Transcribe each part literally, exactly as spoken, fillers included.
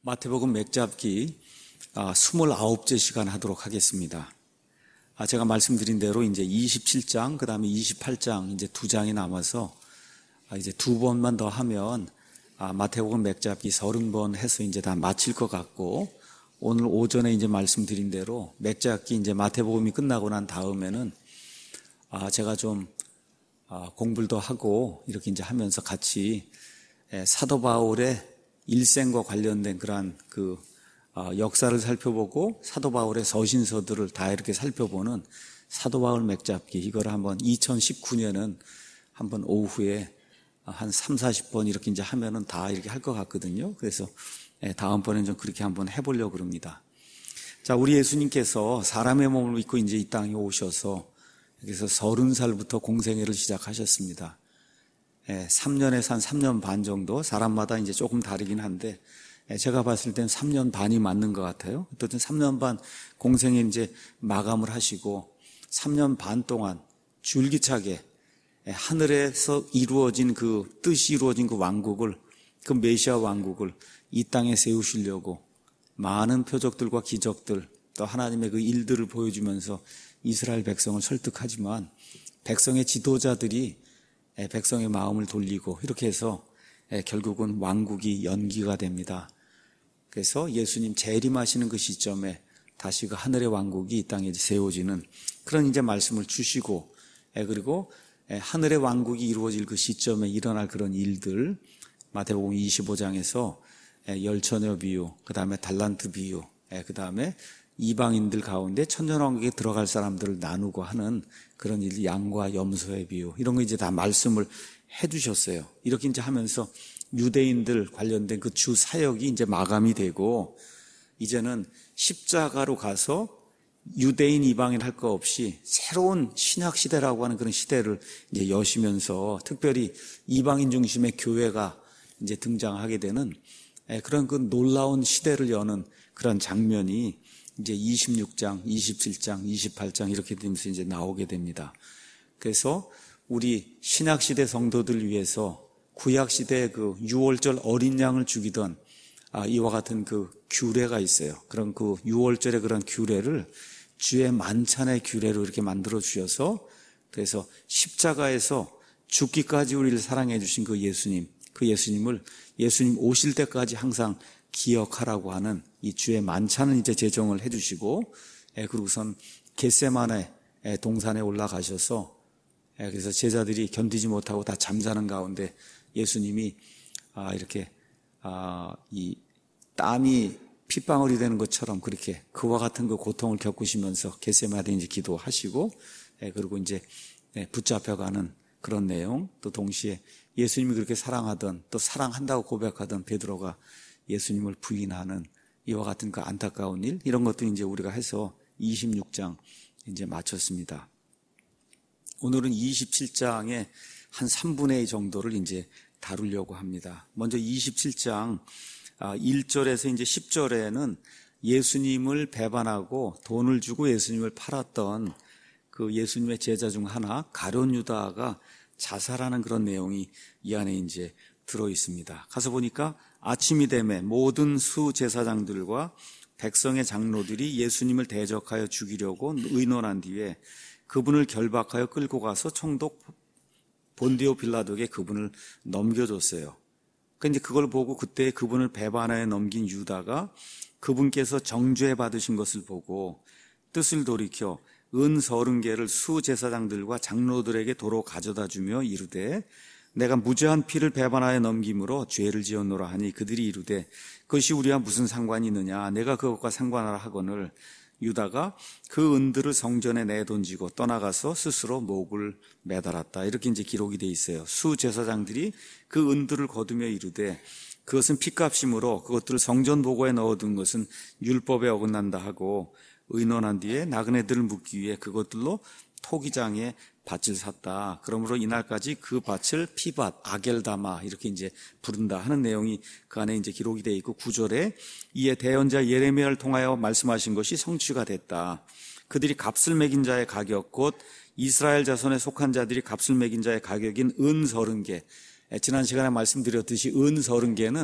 마태복음 맥잡기 스물아홉 째 시간 하도록 하겠습니다. 아, 제가 말씀드린 대로 이제 이십칠 장, 그 다음에 이십팔 장, 이제 두 장이 남아서 아, 이제 두 번만 더 하면 아, 마태복음 맥잡기 서른 번 해서 이제 다 마칠 것 같고, 오늘 오전에 이제 말씀드린 대로 맥잡기 이제 마태복음이 끝나고 난 다음에는 아, 제가 좀 아, 공부를 더 하고 이렇게 이제 하면서 같이 에, 사도 바울의 일생과 관련된 그러한 그 어, 역사를 살펴보고 사도 바울의 서신서들을 다 이렇게 살펴보는 사도 바울 맥잡기, 이걸 한번 이천십구 년은 한번 오후에 한 삼사십 번 이렇게 이제 하면은 다 이렇게 할 것 같거든요. 그래서 다음번엔 좀 그렇게 한번 해보려고 그럽니다. 자, 우리 예수님께서 사람의 몸을 입고 이제 이 땅에 오셔서 그래서 서른 살부터 공생애를 시작하셨습니다. 예, 삼 년에서 한 삼 년 반 정도, 사람마다 이제 조금 다르긴 한데, 예, 제가 봤을 땐 삼 년 반이 맞는 것 같아요. 어쨌든 삼 년 반 공생에 이제 마감을 하시고, 삼 년 반 동안 줄기차게 예, 하늘에서 이루어진 그 뜻이 이루어진 그 왕국을, 그 메시아 왕국을 이 땅에 세우시려고 많은 표적들과 기적들, 또 하나님의 그 일들을 보여주면서 이스라엘 백성을 설득하지만, 백성의 지도자들이 백성의 마음을 돌리고 이렇게 해서 결국은 왕국이 연기가 됩니다. 그래서 예수님 재림하시는 그 시점에 다시 그 하늘의 왕국이 이 땅에 세워지는 그런 이제 말씀을 주시고, 그리고 하늘의 왕국이 이루어질 그 시점에 일어날 그런 일들, 마태복음 이십오 장에서 열처녀 비유, 그 다음에 달란트 비유, 그 다음에 이방인들 가운데 천년왕국에 들어갈 사람들을 나누고 하는 그런 일, 양과 염소의 비유, 이런 거 이제 다 말씀을 해주셨어요. 이렇게 이제 하면서 유대인들 관련된 그 주 사역이 이제 마감이 되고, 이제는 십자가로 가서 유대인 이방인 할 거 없이 새로운 신약 시대라고 하는 그런 시대를 이제 여시면서 특별히 이방인 중심의 교회가 이제 등장하게 되는 그런 그 놀라운 시대를 여는 그런 장면이 이제 이십육 장, 이십칠 장, 이십팔 장 이렇게 되면서 이제 나오게 됩니다. 그래서 우리 신약시대 성도들 위해서 구약시대의 그 유월절 어린 양을 죽이던 아, 이와 같은 그 규례가 있어요. 그런 그 유월절의 그런 규례를 주의 만찬의 규례로 이렇게 만들어 주셔서, 그래서 십자가에서 죽기까지 우리를 사랑해 주신 그 예수님, 그 예수님을 예수님 오실 때까지 항상 기억하라고 하는 이 주의 만찬은 이제 제정을 해주시고, 그리고선 겟세마네 동산에 올라가셔서, 그래서 제자들이 견디지 못하고 다 잠자는 가운데 예수님이 이렇게 이 땀이 핏방울이 되는 것처럼 그렇게 그와 같은 그 고통을 겪으시면서 겟세마네 이제 기도하시고, 그리고 이제 붙잡혀가는 그런 내용, 또 동시에 예수님이 그렇게 사랑하던, 또 사랑한다고 고백하던 베드로가 예수님을 부인하는 이와 같은 그 안타까운 일, 이런 것도 이제 우리가 해서 이십육 장 이제 마쳤습니다. 오늘은 이십칠 장의 한 삼분의 이 정도를 이제 다루려고 합니다. 먼저 이십칠 장 일 절에서 이제 십 절에는 예수님을 배반하고 돈을 주고 예수님을 팔았던 그 예수님의 제자 중 하나 가룟 유다가 자살하는 그런 내용이 이 안에 이제 들어 있습니다. 가서 보니까 아침이 되매 모든 수제사장들과 백성의 장로들이 예수님을 대적하여 죽이려고 의논한 뒤에 그분을 결박하여 끌고 가서 총독 본디오 빌라도에게 그분을 넘겨줬어요. 그런데 그걸 보고 그때 그분을 배반하여 넘긴 유다가 그분께서 정죄 받으신 것을 보고 뜻을 돌이켜 은 서른 개를 수제사장들과 장로들에게 도로 가져다 주며 이르되 내가 무죄한 피를 배반하여 넘김으로 죄를 지었노라 하니 그들이 이르되 그것이 우리와 무슨 상관이 있느냐, 내가 그것과 상관하라 하거늘 유다가 그 은들을 성전에 내던지고 떠나가서 스스로 목을 매달았다. 이렇게 이제 기록이 돼 있어요. 수제사장들이 그 은들을 거두며 이르되 그것은 핏값이므로 그것들을 성전 보고에 넣어둔 것은 율법에 어긋난다 하고 의논한 뒤에 나그네들을 묻기 위해 그것들로 토기장에 밭을 샀다. 그러므로 이날까지 그 밭을 피밭, 아겔다마 이렇게 이제 부른다 하는 내용이 그 안에 이제 기록이 되어 있고, 구 절에 이에 대언자 예레미야를 통하여 말씀하신 것이 성취가 됐다. 그들이 값을 매긴 자의 가격, 곧 이스라엘 자손에 속한 자들이 값을 매긴 자의 가격인 은 서른 개. 지난 시간에 말씀드렸듯이 은 서른 개는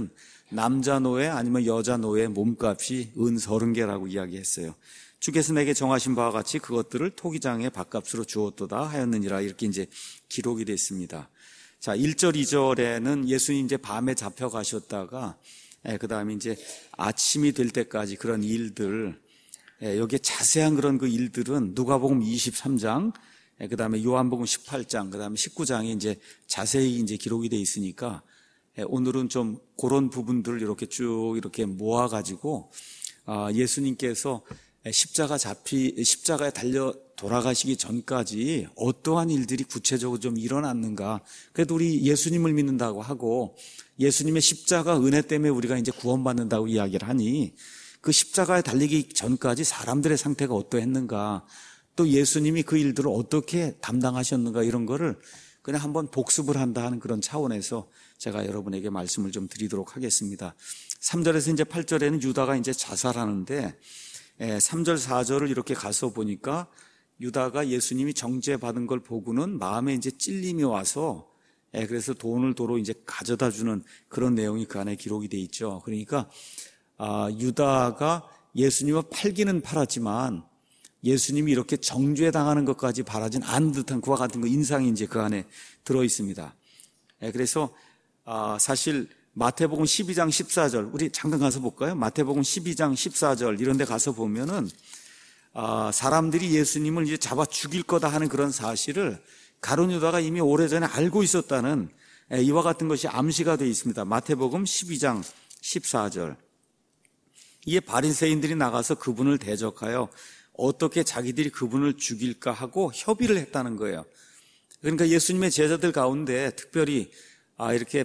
남자 노예 아니면 여자 노예 몸값이 은 서른 개라고 이야기했어요. 주께서 내게 정하신 바와 같이 그것들을 토기장의 밥값으로 주었도다 하였느니라, 이렇게 이제 기록이 되어 있습니다. 자, 일 절, 이 절에는 예수님 이제 밤에 잡혀가셨다가 예, 그 다음에 이제 아침이 될 때까지 그런 일들, 예, 여기에 자세한 그런 그 일들은 누가복음 이십삼 장, 예, 그 다음에 요한복음 십팔 장, 그 다음에 십구 장에 이제 자세히 이제 기록이 되어 있으니까 예, 오늘은 좀 그런 부분들을 이렇게 쭉 이렇게 모아가지고 아, 예수님께서 십자가 잡히, 십자가에 달려 돌아가시기 전까지 어떠한 일들이 구체적으로 좀 일어났는가. 그래도 우리 예수님을 믿는다고 하고 예수님의 십자가 은혜 때문에 우리가 이제 구원받는다고 이야기를 하니 그 십자가에 달리기 전까지 사람들의 상태가 어떠했는가, 또 예수님이 그 일들을 어떻게 담당하셨는가, 이런 거를 그냥 한번 복습을 한다 하는 그런 차원에서 제가 여러분에게 말씀을 좀 드리도록 하겠습니다. 삼 절에서 이제 팔 절에는 유다가 이제 자살하는데 삼 절, 사 절을 이렇게 가서 보니까 유다가 예수님이 정죄받은 걸 보고는 마음에 이제 찔림이 와서 그래서 돈을 도로 이제 가져다 주는 그런 내용이 그 안에 기록이 돼 있죠. 그러니까 아, 유다가 예수님을 팔기는 팔았지만 예수님이 이렇게 정죄당하는 것까지 바라진 않은 듯한 그와 같은 그 인상이 이제 그 안에 들어 있습니다. 그래서 아, 사실 마태복음 십이 장 십사 절, 우리 잠깐 가서 볼까요? 마태복음 십이 장 십사 절 이런 데 가서 보면은 아, 사람들이 예수님을 이제 잡아 죽일 거다 하는 그런 사실을 가룟 유다가 이미 오래전에 알고 있었다는 이와 같은 것이 암시가 되어 있습니다. 마태복음 십이 장 십사 절. 이에 바리새인들이 나가서 그분을 대적하여 어떻게 자기들이 그분을 죽일까 하고 협의를 했다는 거예요. 그러니까 예수님의 제자들 가운데 특별히 아, 이렇게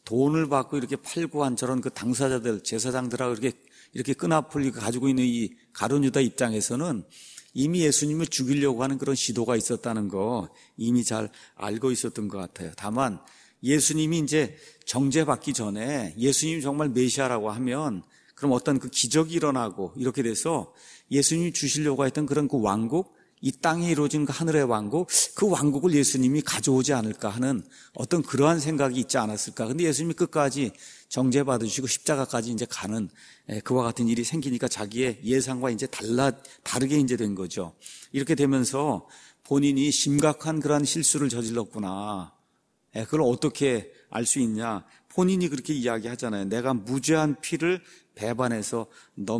돈을 받고 이렇게 팔고 한 저런 그 당사자들, 제사장들하고 이렇게 이렇게 끈앞을 가지고 있는 이 가룟 유다 입장에서는 이미 예수님을 죽이려고 하는 그런 시도가 있었다는 거 이미 잘 알고 있었던 것 같아요. 다만 예수님이 이제 정죄받기 전에 예수님이 정말 메시아라고 하면 그럼 어떤 그 기적이 일어나고 이렇게 돼서 예수님이 주시려고 했던 그런 그 왕국, 이 땅에 이루어진 그 하늘의 왕국, 그 왕국을 예수님이 가져오지 않을까 하는 어떤 그러한 생각이 있지 않았을까. 근데 예수님이 끝까지 정죄받으시고 십자가까지 이제 가는 그와 같은 일이 생기니까 자기의 예상과 이제 달라, 다르게 이제 된 거죠. 이렇게 되면서 본인이 심각한 그러한 실수를 저질렀구나. 그걸 어떻게 알 수 있냐. 본인이 그렇게 이야기하잖아요. 내가 무죄한 피를 배반해서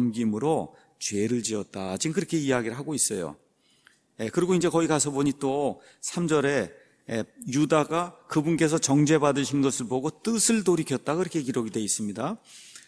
넘김으로 죄를 지었다. 지금 그렇게 이야기를 하고 있어요. 예, 그리고 이제 거기 가서 보니 또 삼 절에 예, 유다가 그분께서 정죄받으신 것을 보고 뜻을 돌이켰다, 그렇게 기록이 되어 있습니다.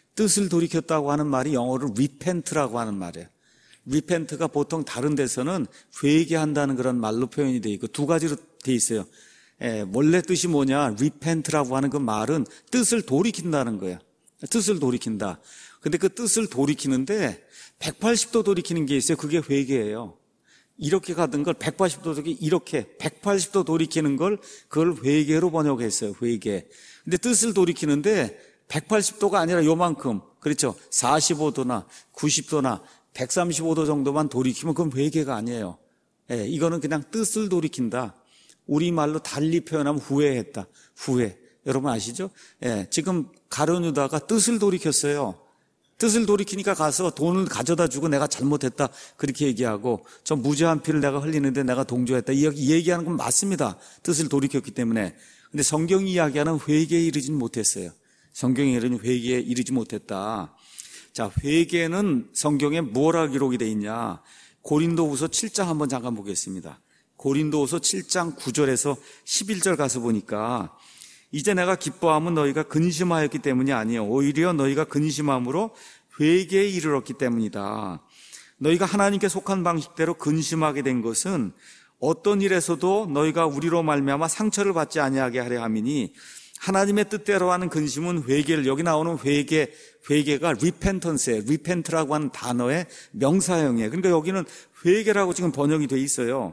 뜻을 돌이켰다고 하는 말이 영어로 repent라고 하는 말이에요. repent가 보통 다른 데서는 회개한다는 그런 말로 표현이 되어 있고 두 가지로 되어 있어요. 예, 원래 뜻이 뭐냐, repent라고 하는 그 말은 뜻을 돌이킨다는 거예요. 뜻을 돌이킨다. 근데 그 뜻을 돌이키는데 백팔십 도 돌이키는 게 있어요. 그게 회개예요. 이렇게 가던 걸 백팔십 도 이렇게 백팔십 도 돌이키는 걸 그걸 회개로 번역했어요. 회개. 근데 뜻을 돌이키는데 백팔십 도가 아니라 요만큼, 그렇죠? 사십오 도나 구십 도나 백삼십오 도 정도만 돌이키면 그건 회개가 아니에요. 예, 이거는 그냥 뜻을 돌이킨다. 우리말로 달리 표현하면 후회했다. 후회. 여러분 아시죠? 예, 지금 가룟 유다가 뜻을 돌이켰어요. 뜻을 돌이키니까 가서 돈을 가져다 주고 내가 잘못했다 그렇게 얘기하고 저 무죄한 피를 내가 흘리는데 내가 동조했다 이 얘기하는 건 맞습니다. 뜻을 돌이켰기 때문에. 근데 성경이 이야기하는 회개에 이르지는 못했어요. 성경이 이르는 회개에 이르지 못했다. 자, 회개는 성경에 뭐라 기록이 되어 있냐. 고린도후서 칠 장 한번 잠깐 보겠습니다. 고린도후서 칠 장 구 절에서 십일 절 가서 보니까 이제 내가 기뻐함은 너희가 근심하였기 때문이 아니요 오히려 너희가 근심함으로 회개에 이르렀기 때문이다. 너희가 하나님께 속한 방식대로 근심하게 된 것은 어떤 일에서도 너희가 우리로 말미암아 상처를 받지 아니하게 하려 함이니 하나님의 뜻대로 하는 근심은 회개를, 여기 나오는 회개, 회개가 repentance예요. repent라고 하는 단어의 명사형이에요. 그러니까 여기는 회개라고 지금 번역이 돼 있어요.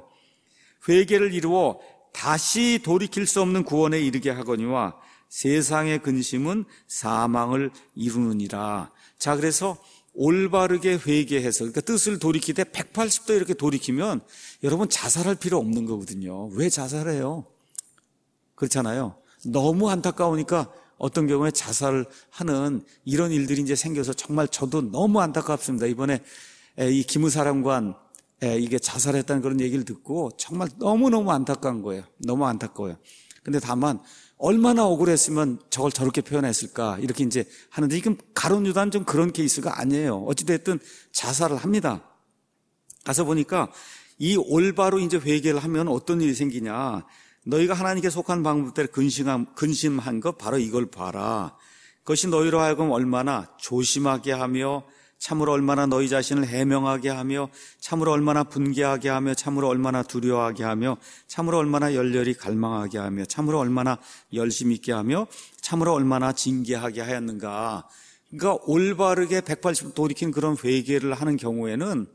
회개를 이루어 다시 돌이킬 수 없는 구원에 이르게 하거니와 세상의 근심은 사망을 이루느니라. 자, 그래서 올바르게 회개해서, 그러니까 뜻을 돌이키되 백팔십 도 이렇게 돌이키면 여러분 자살할 필요 없는 거거든요. 왜 자살해요? 그렇잖아요. 너무 안타까우니까 어떤 경우에 자살을 하는 이런 일들이 이제 생겨서 정말 저도 너무 안타깝습니다. 이번에 이 기무사령관 이게 자살했다는 그런 얘기를 듣고 정말 너무너무 안타까운 거예요. 너무 안타까워요. 근데 다만 얼마나 억울했으면 저걸 저렇게 표현했을까 이렇게 이제 하는데, 지금 가룟 유다는 좀 그런 케이스가 아니에요. 어찌됐든 자살을 합니다. 가서 보니까 이 올바로 이제 회개를 하면 어떤 일이 생기냐. 너희가 하나님께 속한 방법대로 근심한, 근심한 것 바로 이걸 봐라. 그것이 너희로 하여금 얼마나 조심하게 하며 참으로 얼마나 너희 자신을 해명하게 하며 참으로 얼마나 분개하게 하며 참으로 얼마나 두려워하게 하며 참으로 얼마나 열렬히 갈망하게 하며 참으로 얼마나 열심 있게 하며 참으로 얼마나 징계하게 하였는가. 그러니까 올바르게 백팔십 도 돌이킨 그런 회개를 하는 경우에는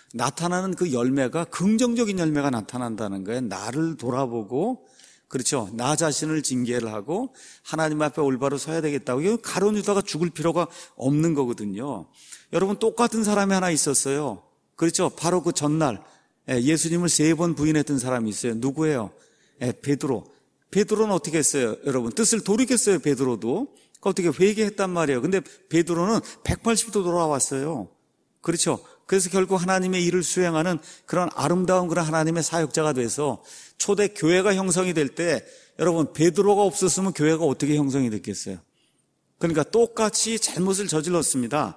나타나는 그 열매가 긍정적인 열매가 나타난다는 거예요. 나를 돌아보고, 그렇죠, 나 자신을 징계를 하고 하나님 앞에 올바로 서야 되겠다고. 이거 가룟 유다가 죽을 필요가 없는 거거든요. 여러분, 똑같은 사람이 하나 있었어요. 그렇죠, 바로 그 전날 예수님을 세 번 부인했던 사람이 있어요. 누구예요? 베드로. 베드로는 어떻게 했어요? 여러분, 뜻을 돌이켰어요. 베드로도 어떻게 회개했단 말이에요. 근데 베드로는 백팔십 도 돌아왔어요. 그렇죠. 그래서 결국 하나님의 일을 수행하는 그런 아름다운 그런 하나님의 사역자가 돼서 초대 교회가 형성이 될 때, 여러분, 베드로가 없었으면 교회가 어떻게 형성이 됐겠어요? 그러니까 똑같이 잘못을 저질렀습니다.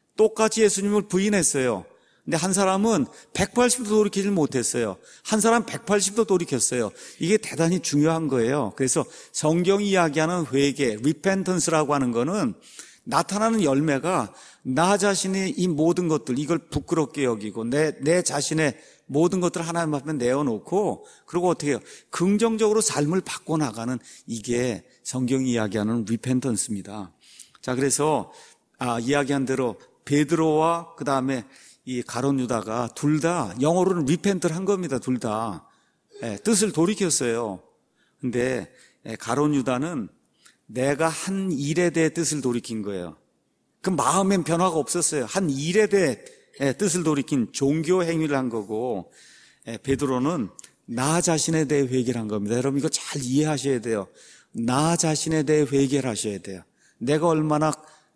똑같이 예수님을 부인했어요. 근데 한 사람은 백팔십 도 돌이키질 못했어요. 한 사람 백팔십 도 돌이켰어요. 이게 대단히 중요한 거예요. 그래서 성경이 이야기하는 회개, 리펜턴스라고 하는 거는 나타나는 열매가 나 자신의 이 모든 것들, 이걸 부끄럽게 여기고 내, 내 자신의 모든 것들을 하나님 앞에 내어놓고, 그리고 어떻게 해요? 긍정적으로 삶을 바꿔나가는, 이게 성경이 이야기하는 리펜턴스입니다. 자, 그래서 아, 이야기한 대로 베드로와 그 다음에 이 가룟 유다가 둘 다 영어로는 리펜트를 한 겁니다. 둘 다 예, 뜻을 돌이켰어요. 근데 예, 가룟 유다는 내가 한 일에 대해 뜻을 돌이킨 거예요. 그 마음엔 변화가 없었어요. 한 일에 대해 뜻을 돌이킨 종교 행위를 한 거고, 베드로는 나 자신에 대해 회개를 한 겁니다. 여러분, 이거 잘 이해하셔야 돼요. 나 자신에 대해 회개를 하셔야 돼요. 내가 얼마나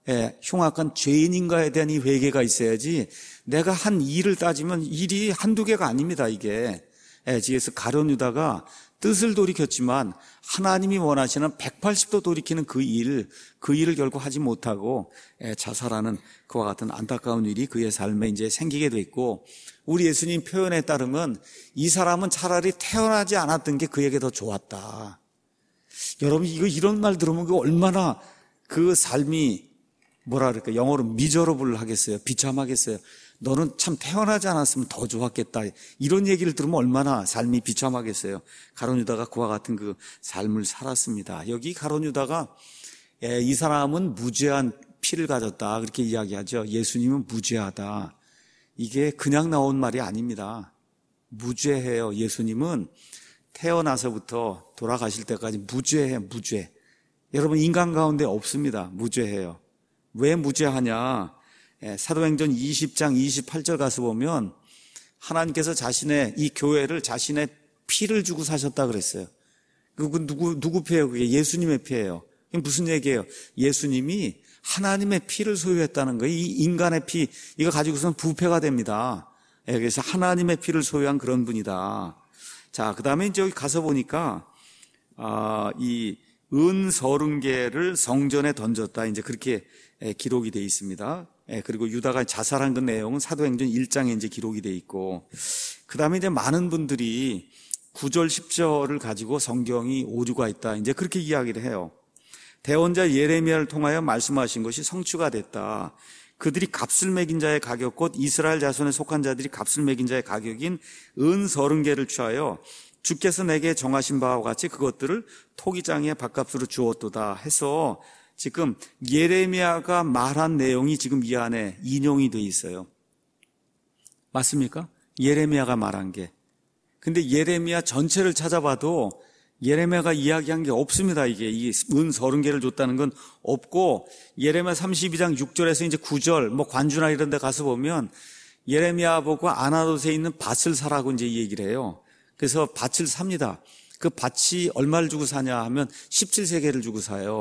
흉악한 죄인인가에 대한 이 회개가 있어야지, 내가 한 일을 따지면 일이 한두 개가 아닙니다. 이게. 그래서 가룟 유다가 뜻을 돌이켰지만 하나님이 원하시는 백팔십 도 돌이키는 그 일, 그 일을 결국 하지 못하고 자살하는 그와 같은 안타까운 일이 그의 삶에 이제 생기게 됐고, 우리 예수님 표현에 따르면 이 사람은 차라리 태어나지 않았던 게 그에게 더 좋았다. 여러분, 이거 이런 말 들으면 그 얼마나 그 삶이 뭐라 그럴까, 영어로 미저러블 하겠어요? 비참하겠어요? 너는 참 태어나지 않았으면 더 좋았겠다. 이런 얘기를 들으면 얼마나 삶이 비참하겠어요. 가룟 유다가 그와 같은 그 삶을 살았습니다. 여기 가룟 유다가 이 사람은 무죄한 피를 가졌다 그렇게 이야기하죠. 예수님은 무죄하다. 이게 그냥 나온 말이 아닙니다. 무죄해요. 예수님은 태어나서부터 돌아가실 때까지 무죄해, 무죄. 여러분, 인간 가운데 없습니다. 무죄해요. 왜 무죄하냐? 사도행전 이십 장 이십팔 절 가서 보면 하나님께서 자신의 이 교회를 자신의 피를 주고 사셨다 그랬어요. 그 누구 누구 피예요? 그게 예수님의 피예요. 그게 무슨 얘기예요? 예수님이 하나님의 피를 소유했다는 거예요. 이 인간의 피, 이거 가지고서는 부패가 됩니다. 그래서 하나님의 피를 소유한 그런 분이다. 자, 그 다음에 이제 여기 가서 보니까 아, 이 은서른개를 성전에 던졌다. 이제 그렇게 기록이 되어 있습니다. 그리고 유다가 자살한 그 내용은 사도행전 일 장에 이제 기록이 되어 있고, 그 다음에 이제 많은 분들이 구 절 십 절을 가지고 성경이 오류가 있다. 이제 그렇게 이야기를 해요. 대언자 예레미야를 통하여 말씀하신 것이 성취가 됐다. 그들이 값을 매긴 자의 가격, 곧 이스라엘 자손에 속한 자들이 값을 매긴 자의 가격인 은서른개를 취하여 주께서 내게 정하신 바와 같이 그것들을 토기장에 밥값으로 주었도다 해서, 지금 예레미야가 말한 내용이 지금 이 안에 인용이 돼 있어요. 맞습니까? 예레미야가 말한 게. 근데 예레미야 전체를 찾아봐도 예레미야가 이야기한 게 없습니다. 이게 이 은 서른 개를 줬다는 건 없고, 예레미야 삼십이 장 육 절에서 이제 구 절 뭐 관주나 이런 데 가서 보면 예레미야 보고 아나돗에 있는 밭을 사라고 이제 얘기를 해요. 그래서 밭을 삽니다. 그 밭이 얼마를 주고 사냐 하면 십칠 세겔을 주고 사요.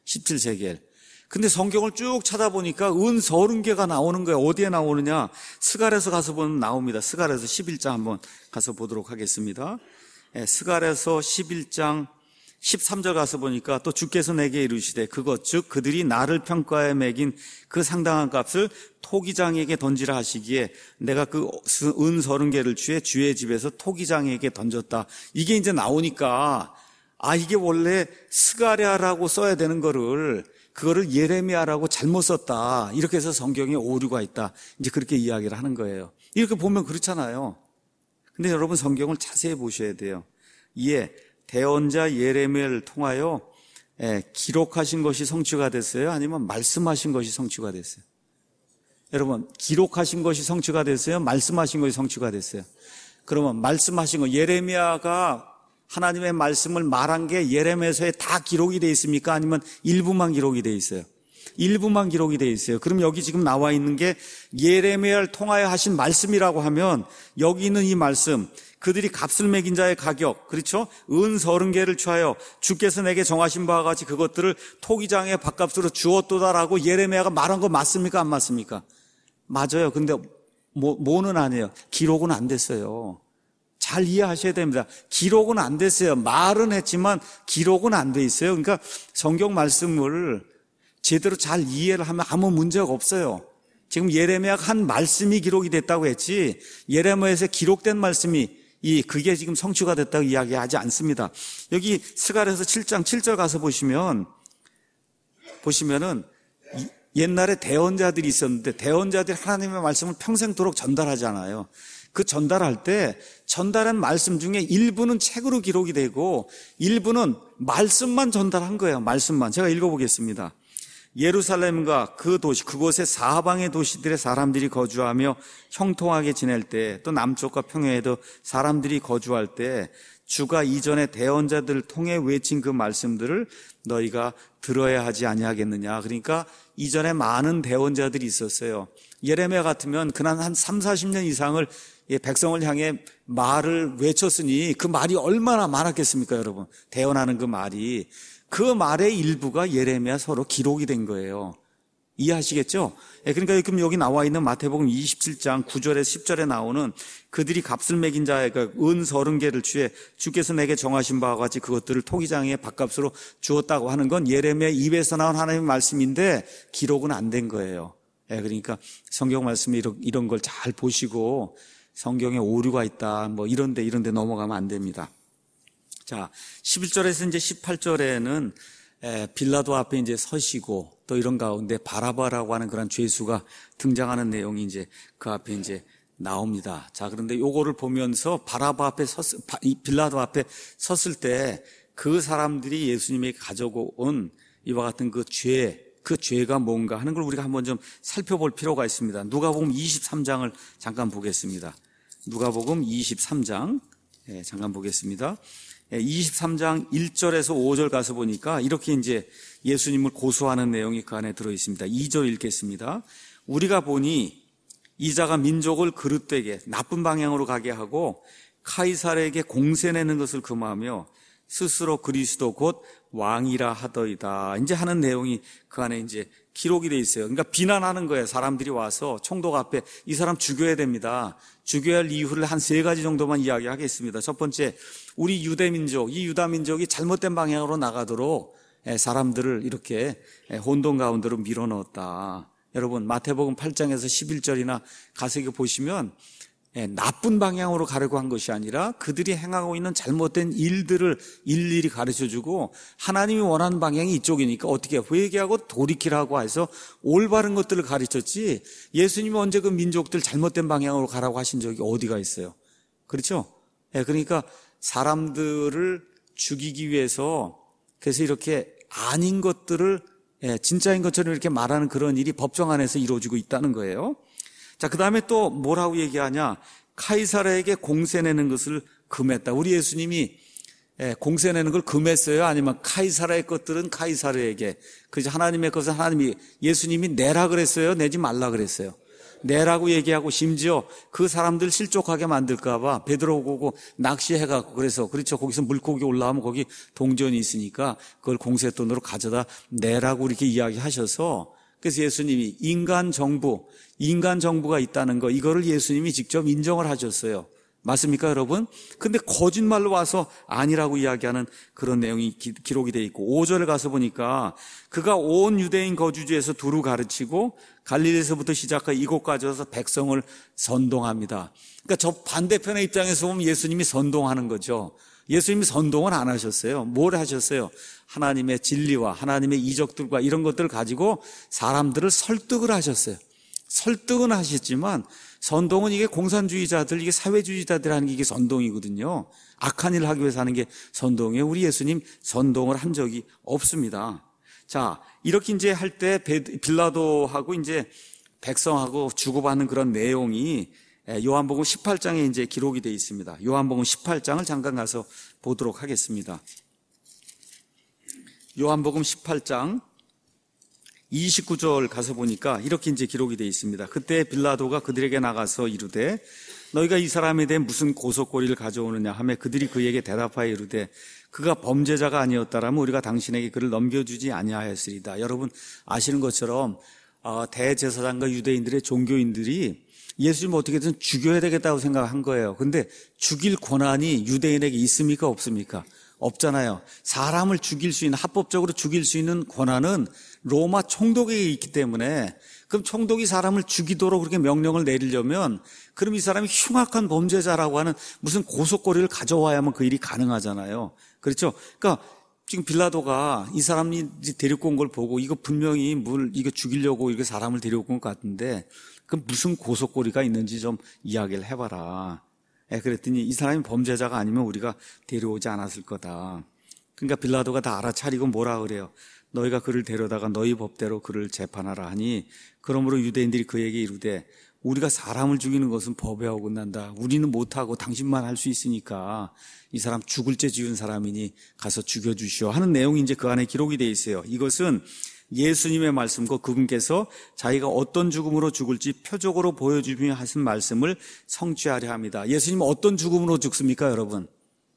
십칠 세겔. 근데 성경을 쭉 찾아보니까 은 서른 개가 나오는 거예요. 어디에 나오느냐? 스갈에서 가서 보면 나옵니다. 스갈에서 십일 장 한번 가서 보도록 하겠습니다. 예, 스갈에서 십일 장 십삼 절 가서 보니까 또 주께서 내게 이르시되 그것 즉 그들이 나를 평가에 매긴 그 상당한 값을 토기장에게 던지라 하시기에 내가 그 은 서른 개를 취해 주의 집에서 토기장에게 던졌다. 이게 이제 나오니까 아 이게 원래 스가랴라고 써야 되는 거를 그거를 예레미야라고 잘못 썼다. 이렇게 해서 성경에 오류가 있다. 이제 그렇게 이야기를 하는 거예요. 이렇게 보면 그렇잖아요. 근데 여러분 성경을 자세히 보셔야 돼요. 이에 대언자 예레미야를 통하여 예, 기록하신 것이 성취가 됐어요? 아니면 말씀하신 것이 성취가 됐어요? 여러분 기록하신 것이 성취가 됐어요? 말씀하신 것이 성취가 됐어요? 그러면 말씀하신 거 예레미야가 하나님의 말씀을 말한 게 예레미야서에 다 기록이 되어 있습니까? 아니면 일부만 기록이 되어 있어요? 일부만 기록이 되어 있어요. 그럼 여기 지금 나와 있는 게 예레미야를 통하여 하신 말씀이라고 하면 여기 있는 이 말씀 그들이 값을 매긴 자의 가격, 그렇죠? 은 서른 개를 취하여 주께서 내게 정하신 바와 같이 그것들을 토기장의 밥값으로 주었도다라고 예레미야가 말한 거 맞습니까? 안 맞습니까? 맞아요. 근데 뭐, 뭐는 아니에요. 기록은 안 됐어요. 잘 이해하셔야 됩니다. 기록은 안 됐어요. 말은 했지만 기록은 안 돼 있어요. 그러니까 성경 말씀을 제대로 잘 이해를 하면 아무 문제가 없어요. 지금 예레미야가 한 말씀이 기록이 됐다고 했지 예레미야에서 기록된 말씀이 이 그게 지금 성취가 됐다고 이야기하지 않습니다. 여기 스갈에서 칠 장 칠 절 가서 보시면 보시면은 옛날에 대언자들이 있었는데 대언자들이 하나님의 말씀을 평생도록 전달하잖아요. 그 전달할 때 전달한 말씀 중에 일부는 책으로 기록이 되고 일부는 말씀만 전달한 거예요. 말씀만. 제가 읽어보겠습니다. 예루살렘과 그 도시 그곳의 사방의 도시들의 사람들이 거주하며 형통하게 지낼 때 또 남쪽과 평야에도 사람들이 거주할 때 주가 이전에 대언자들을 통해 외친 그 말씀들을 너희가 들어야 하지 아니하겠느냐. 그러니까 이전에 많은 대언자들이 있었어요. 예레미야 같으면 그난 한 삼사십 년 이상을 백성을 향해 말을 외쳤으니 그 말이 얼마나 많았겠습니까, 여러분? 대언하는 그 말이. 그 말의 일부가 예레미야 서로 기록이 된 거예요. 이해하시겠죠? 그러니까 지금 여기 나와 있는 마태복음 이십칠 장 구 절에서 십 절에 나오는 그들이 값을 매긴 자의 은 서른 개를 취해 주께서 내게 정하신 바와 같이 그것들을 토기장의 밥값으로 주었다고 하는 건 예레미야 입에서 나온 하나님의 말씀인데 기록은 안 된 거예요. 그러니까 성경 말씀에 이런, 이런 걸 잘 보시고 성경에 오류가 있다 뭐 이런데 이런데 넘어가면 안 됩니다. 자, 십일 절에서 이제 십팔 절에는 에, 빌라도 앞에 이제 서시고 또 이런 가운데 바라바라고 하는 그런 죄수가 등장하는 내용이 이제 그 앞에 이제 나옵니다. 자, 그런데 요거를 보면서 바라바 앞에 섰, 빌라도 앞에 섰을 때 그 사람들이 예수님이 가져온 이와 같은 그 죄, 그 죄가 뭔가 하는 걸 우리가 한번 좀 살펴볼 필요가 있습니다. 누가복음 이십삼 장을 잠깐 보겠습니다. 누가복음 이십삼 장, 예, 잠깐 보겠습니다. 이십삼 장 일 절에서 오 절 가서 보니까 이렇게 이제 예수님을 고소하는 내용이 그 안에 들어 있습니다. 이 절 읽겠습니다. 우리가 보니 이자가 민족을 그릇되게 나쁜 방향으로 가게 하고 카이사르에게 공세내는 것을 금하며 스스로 그리스도 곧 왕이라 하더이다. 이제 하는 내용이 그 안에 이제 기록이 돼 있어요. 그러니까 비난하는 거예요. 사람들이 와서 총독 앞에 이 사람 죽여야 됩니다. 죽여야 할 이유를 한 세 가지 정도만 이야기하겠습니다. 첫 번째, 우리 유대민족, 이 유다민족이 잘못된 방향으로 나가도록 사람들을 이렇게 혼돈 가운데로 밀어넣었다. 여러분 마태복음 팔 장에서 십일 절이나 가서 이거 보시면 나쁜 방향으로 가려고 한 것이 아니라 그들이 행하고 있는 잘못된 일들을 일일이 가르쳐주고 하나님이 원하는 방향이 이쪽이니까 어떻게 회개하고 돌이키라고 해서 올바른 것들을 가르쳤지 예수님이 언제 그 민족들 잘못된 방향으로 가라고 하신 적이 어디가 있어요? 그렇죠? 그러니까 사람들을 죽이기 위해서 그래서 이렇게 아닌 것들을 진짜인 것처럼 이렇게 말하는 그런 일이 법정 안에서 이루어지고 있다는 거예요. 자, 그 다음에 또 뭐라고 얘기하냐? 카이사르에게 공세내는 것을 금했다. 우리 예수님이 공세내는 걸 금했어요? 아니면 카이사르의 것들은 카이사르에게, 그래서 하나님의 것은 하나님이, 예수님이 내라 그랬어요? 내지 말라 그랬어요? 내라고 얘기하고 심지어 그 사람들 실족하게 만들까 봐 베드로 보고 낚시해갖고 그래서 그렇죠. 거기서 물고기 올라오면 거기 동전이 있으니까 그걸 공세돈으로 가져다 내라고 이렇게 이야기하셔서 그래서 예수님이 인간 정부, 인간 정부가 있다는 거 이거를 예수님이 직접 인정을 하셨어요. 맞습니까, 여러분? 근데 거짓말로 와서 아니라고 이야기하는 그런 내용이 기, 기록이 되어 있고 오 절에 가서 보니까 그가 온 유대인 거주지에서 두루 가르치고 갈릴리에서부터 시작해 이곳까지 와서 백성을 선동합니다. 그러니까 저 반대편의 입장에서 보면 예수님이 선동하는 거죠. 예수님이 선동을 안 하셨어요. 뭘 하셨어요? 하나님의 진리와 하나님의 이적들과 이런 것들을 가지고 사람들을 설득을 하셨어요. 설득은 하셨지만 선동은 이게 공산주의자들, 이게 사회주의자들 하는 게 이게 선동이거든요. 악한 일을 하기 위해서 하는 게 선동이에요. 우리 예수님 선동을 한 적이 없습니다. 자, 이렇게 이제 할 때 빌라도하고 이제 백성하고 주고받는 그런 내용이 요한복음 십팔 장에 이제 기록이 되어 있습니다. 요한복음 십팔 장을 잠깐 가서 보도록 하겠습니다. 요한복음 십팔 장 이십구 절 가서 보니까 이렇게 이제 기록이 되어 있습니다. 그때 빌라도가 그들에게 나가서 이르되 너희가 이 사람에 대해 무슨 고속고리를 가져오느냐 하며 그들이 그에게 대답하여 이르되 그가 범죄자가 아니었다라면 우리가 당신에게 그를 넘겨주지 아니하였으리다. 여러분 아시는 것처럼 대제사장과 유대인들의 종교인들이 예수님 어떻게든 죽여야 되겠다고 생각한 거예요. 근데 죽일 권한이 유대인에게 있습니까? 없습니까? 없잖아요. 사람을 죽일 수 있는, 합법적으로 죽일 수 있는 권한은 로마 총독에게 있기 때문에 그럼 총독이 사람을 죽이도록 그렇게 명령을 내리려면 그럼 이 사람이 흉악한 범죄자라고 하는 무슨 고속고리를 가져와야만 그 일이 가능하잖아요. 그렇죠? 그러니까 지금 빌라도가 이 사람이 데리고 온 걸 보고 이거 분명히 뭘 이거 죽이려고 이렇게 사람을 데리고 온 것 같은데 그럼 무슨 고속고리가 있는지 좀 이야기를 해봐라. 예, 그랬더니 이 사람이 범죄자가 아니면 우리가 데려오지 않았을 거다. 그러니까 빌라도가 다 알아차리고 뭐라 그래요? 너희가 그를 데려다가 너희 법대로 그를 재판하라 하니 그러므로 유대인들이 그에게 이르되 우리가 사람을 죽이는 것은 법에 어긋난다. 우리는 못하고 당신만 할 수 있으니까 이 사람 죽을 죄 지은 사람이니 가서 죽여주시오 하는 내용이 이제 그 안에 기록이 되어 있어요. 이것은 예수님의 말씀과 그분께서 자기가 어떤 죽음으로 죽을지 표적으로 보여주며 하신 말씀을 성취하려 합니다. 예수님은 어떤 죽음으로 죽습니까, 여러분?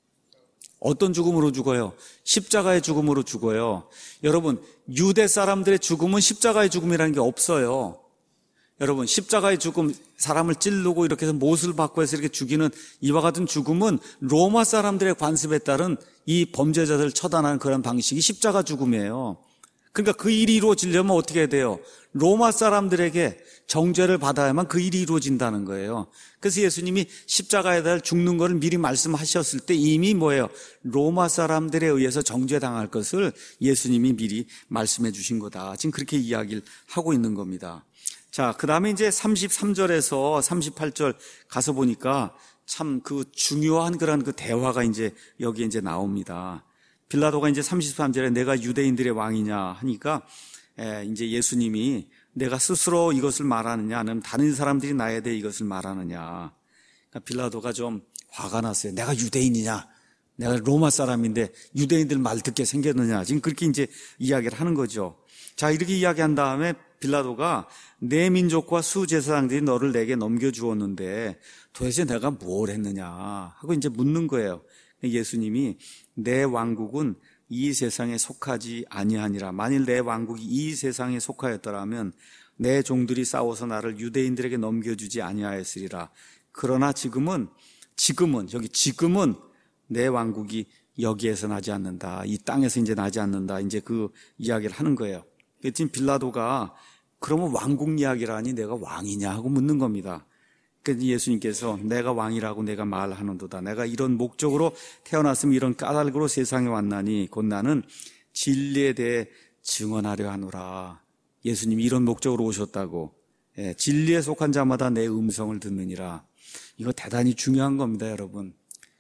어떤 죽음으로 죽어요? 십자가의 죽음으로 죽어요. 여러분, 유대 사람들의 죽음은 십자가의 죽음이라는 게 없어요. 여러분, 십자가의 죽음, 사람을 찌르고 이렇게 해서 못을 받고 해서 이렇게 죽이는 이와 같은 죽음은 로마 사람들의 관습에 따른 이 범죄자들을 처단하는 그런 방식이 십자가 죽음이에요. 그러니까 그 일이 이루어지려면 어떻게 해야 돼요? 로마 사람들에게 정죄를 받아야만 그 일이 이루어진다는 거예요. 그래서 예수님이 십자가에 달 죽는 것을 미리 말씀하셨을 때 이미 뭐예요? 로마 사람들에 의해서 정죄당할 것을 예수님이 미리 말씀해 주신 거다. 지금 그렇게 이야기를 하고 있는 겁니다. 자, 그 다음에 이제 삼십삼 절에서 삼십팔 절 가서 보니까 참 그 중요한 그런 그 대화가 이제 여기에 이제 나옵니다. 빌라도가 이제 삼십삼 절에 내가 유대인들의 왕이냐 하니까 에, 이제 예수님이 내가 스스로 이것을 말하느냐 아니면 다른 사람들이 나에 대해 이것을 말하느냐. 그러니까 빌라도가 좀 화가 났어요. 내가 유대인이냐? 내가 로마 사람인데 유대인들 말 듣게 생겼느냐? 지금 그렇게 이제 이야기를 하는 거죠. 자, 이렇게 이야기한 다음에 빌라도가 내 민족과 수제사장들이 너를 내게 넘겨주었는데 도대체 내가 뭘 했느냐 하고 이제 묻는 거예요. 예수님이 내 왕국은 이 세상에 속하지 아니하니라. 만일 내 왕국이 이 세상에 속하였더라면 내 종들이 싸워서 나를 유대인들에게 넘겨주지 아니하였으리라. 그러나 지금은 지금은 여기 지금은 내 왕국이 여기에서 나지 않는다. 이 땅에서 이제 나지 않는다. 이제 그 이야기를 하는 거예요. 지금 빌라도가 그러면 왕국 이야기라니 내가 왕이냐 하고 묻는 겁니다. 그래서 예수님께서 내가 왕이라고 내가 말하는도다. 내가 이런 목적으로 태어났으면 이런 까닭으로 세상에 왔나니 곧 나는 진리에 대해 증언하려 하노라. 예수님이 이런 목적으로 오셨다고. 예, 진리에 속한 자마다 내 음성을 듣느니라. 이거 대단히 중요한 겁니다, 여러분.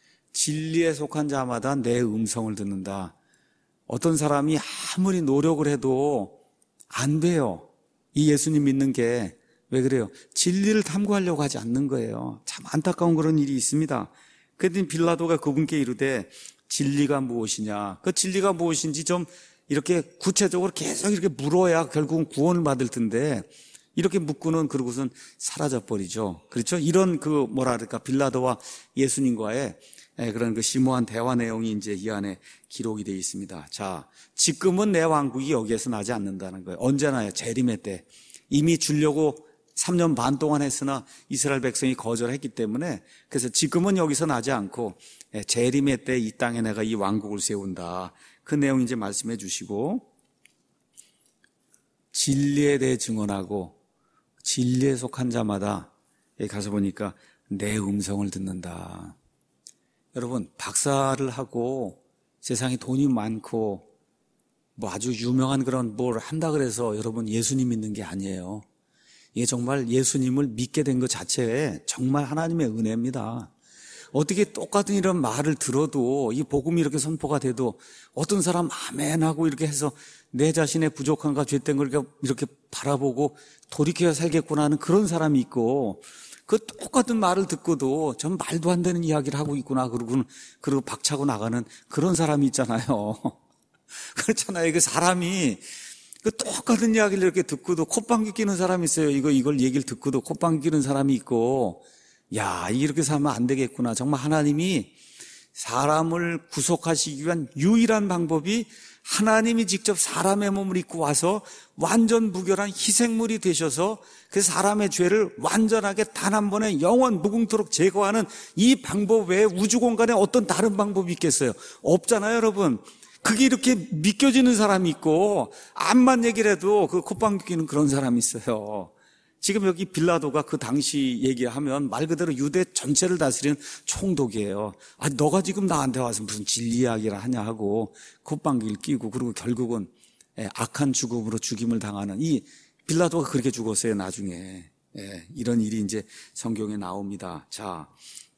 진리에 속한 자마다 내 음성을 듣는다. 어떤 사람이 아무리 노력을 해도 안 돼요. 이 예수님 믿는 게 왜 그래요? 진리를 탐구하려고 하지 않는 거예요. 참 안타까운 그런 일이 있습니다. 그랬더니 빌라도가 그분께 이르되 진리가 무엇이냐? 그 진리가 무엇인지 좀 이렇게 구체적으로 계속 이렇게 물어야 결국은 구원을 받을 텐데 이렇게 묻고는 그러고선 사라져버리죠. 그렇죠? 이런 그 뭐라 그럴까 빌라도와 예수님과의 그런 그 심오한 대화 내용이 이제 이 안에 기록이 되어 있습니다. 자, 지금은 내 왕국이 여기에서 나지 않는다는 거예요. 언제나요? 재림의 때. 이미 주려고 삼 년 반 동안 했으나 이스라엘 백성이 거절했기 때문에 그래서 지금은 여기서 나지 않고 재림의 때 이 땅에 내가 이 왕국을 세운다. 그 내용 이제 말씀해 주시고 진리에 대해 증언하고 진리에 속한 자마다 가서 보니까 내 음성을 듣는다. 여러분 박사를 하고 세상에 돈이 많고 뭐 아주 유명한 그런 뭘 한다 그래서 여러분 예수님 믿는 게 아니에요. 이게 정말 예수님을 믿게 된 것 자체에 정말 하나님의 은혜입니다. 어떻게 똑같은 이런 말을 들어도 이 복음이 이렇게 선포가 돼도 어떤 사람 아멘 하고 이렇게 해서 내 자신의 부족함과 죄된 걸 이렇게 바라보고 돌이켜야 살겠구나 하는 그런 사람이 있고 그 똑같은 말을 듣고도 전 말도 안 되는 이야기를 하고 있구나 그러고 그리고 박차고 나가는 그런 사람이 있잖아요. 그렇잖아요. 그 사람이 그 똑같은 이야기를 이렇게 듣고도 콧방귀 끼는 사람이 있어요. 이거 이걸 얘기를 듣고도 콧방귀 끼는 사람이 있고 야, 이렇게 살면 안 되겠구나. 정말 하나님이 사람을 구속하시기 위한 유일한 방법이 하나님이 직접 사람의 몸을 입고 와서 완전 무결한 희생물이 되셔서 그 사람의 죄를 완전하게 단 한 번에 영원 무궁토록 제거하는 이 방법 외에 우주 공간에 어떤 다른 방법이 있겠어요? 없잖아요, 여러분. 그게 이렇게 믿겨지는 사람이 있고 암만 얘기를 해도 그 콧방귀 끼는 그런 사람이 있어요. 지금 여기 빌라도가 그 당시 얘기하면 말 그대로 유대 전체를 다스리는 총독이에요. 아, 너가 지금 나한테 와서 무슨 진리 이야기를 하냐 하고 콧방귀를 끼고 그리고 결국은 악한 죽음으로 죽임을 당하는 이 빌라도가 그렇게 죽었어요, 나중에. 예, 이런 일이 이제 성경에 나옵니다. 자,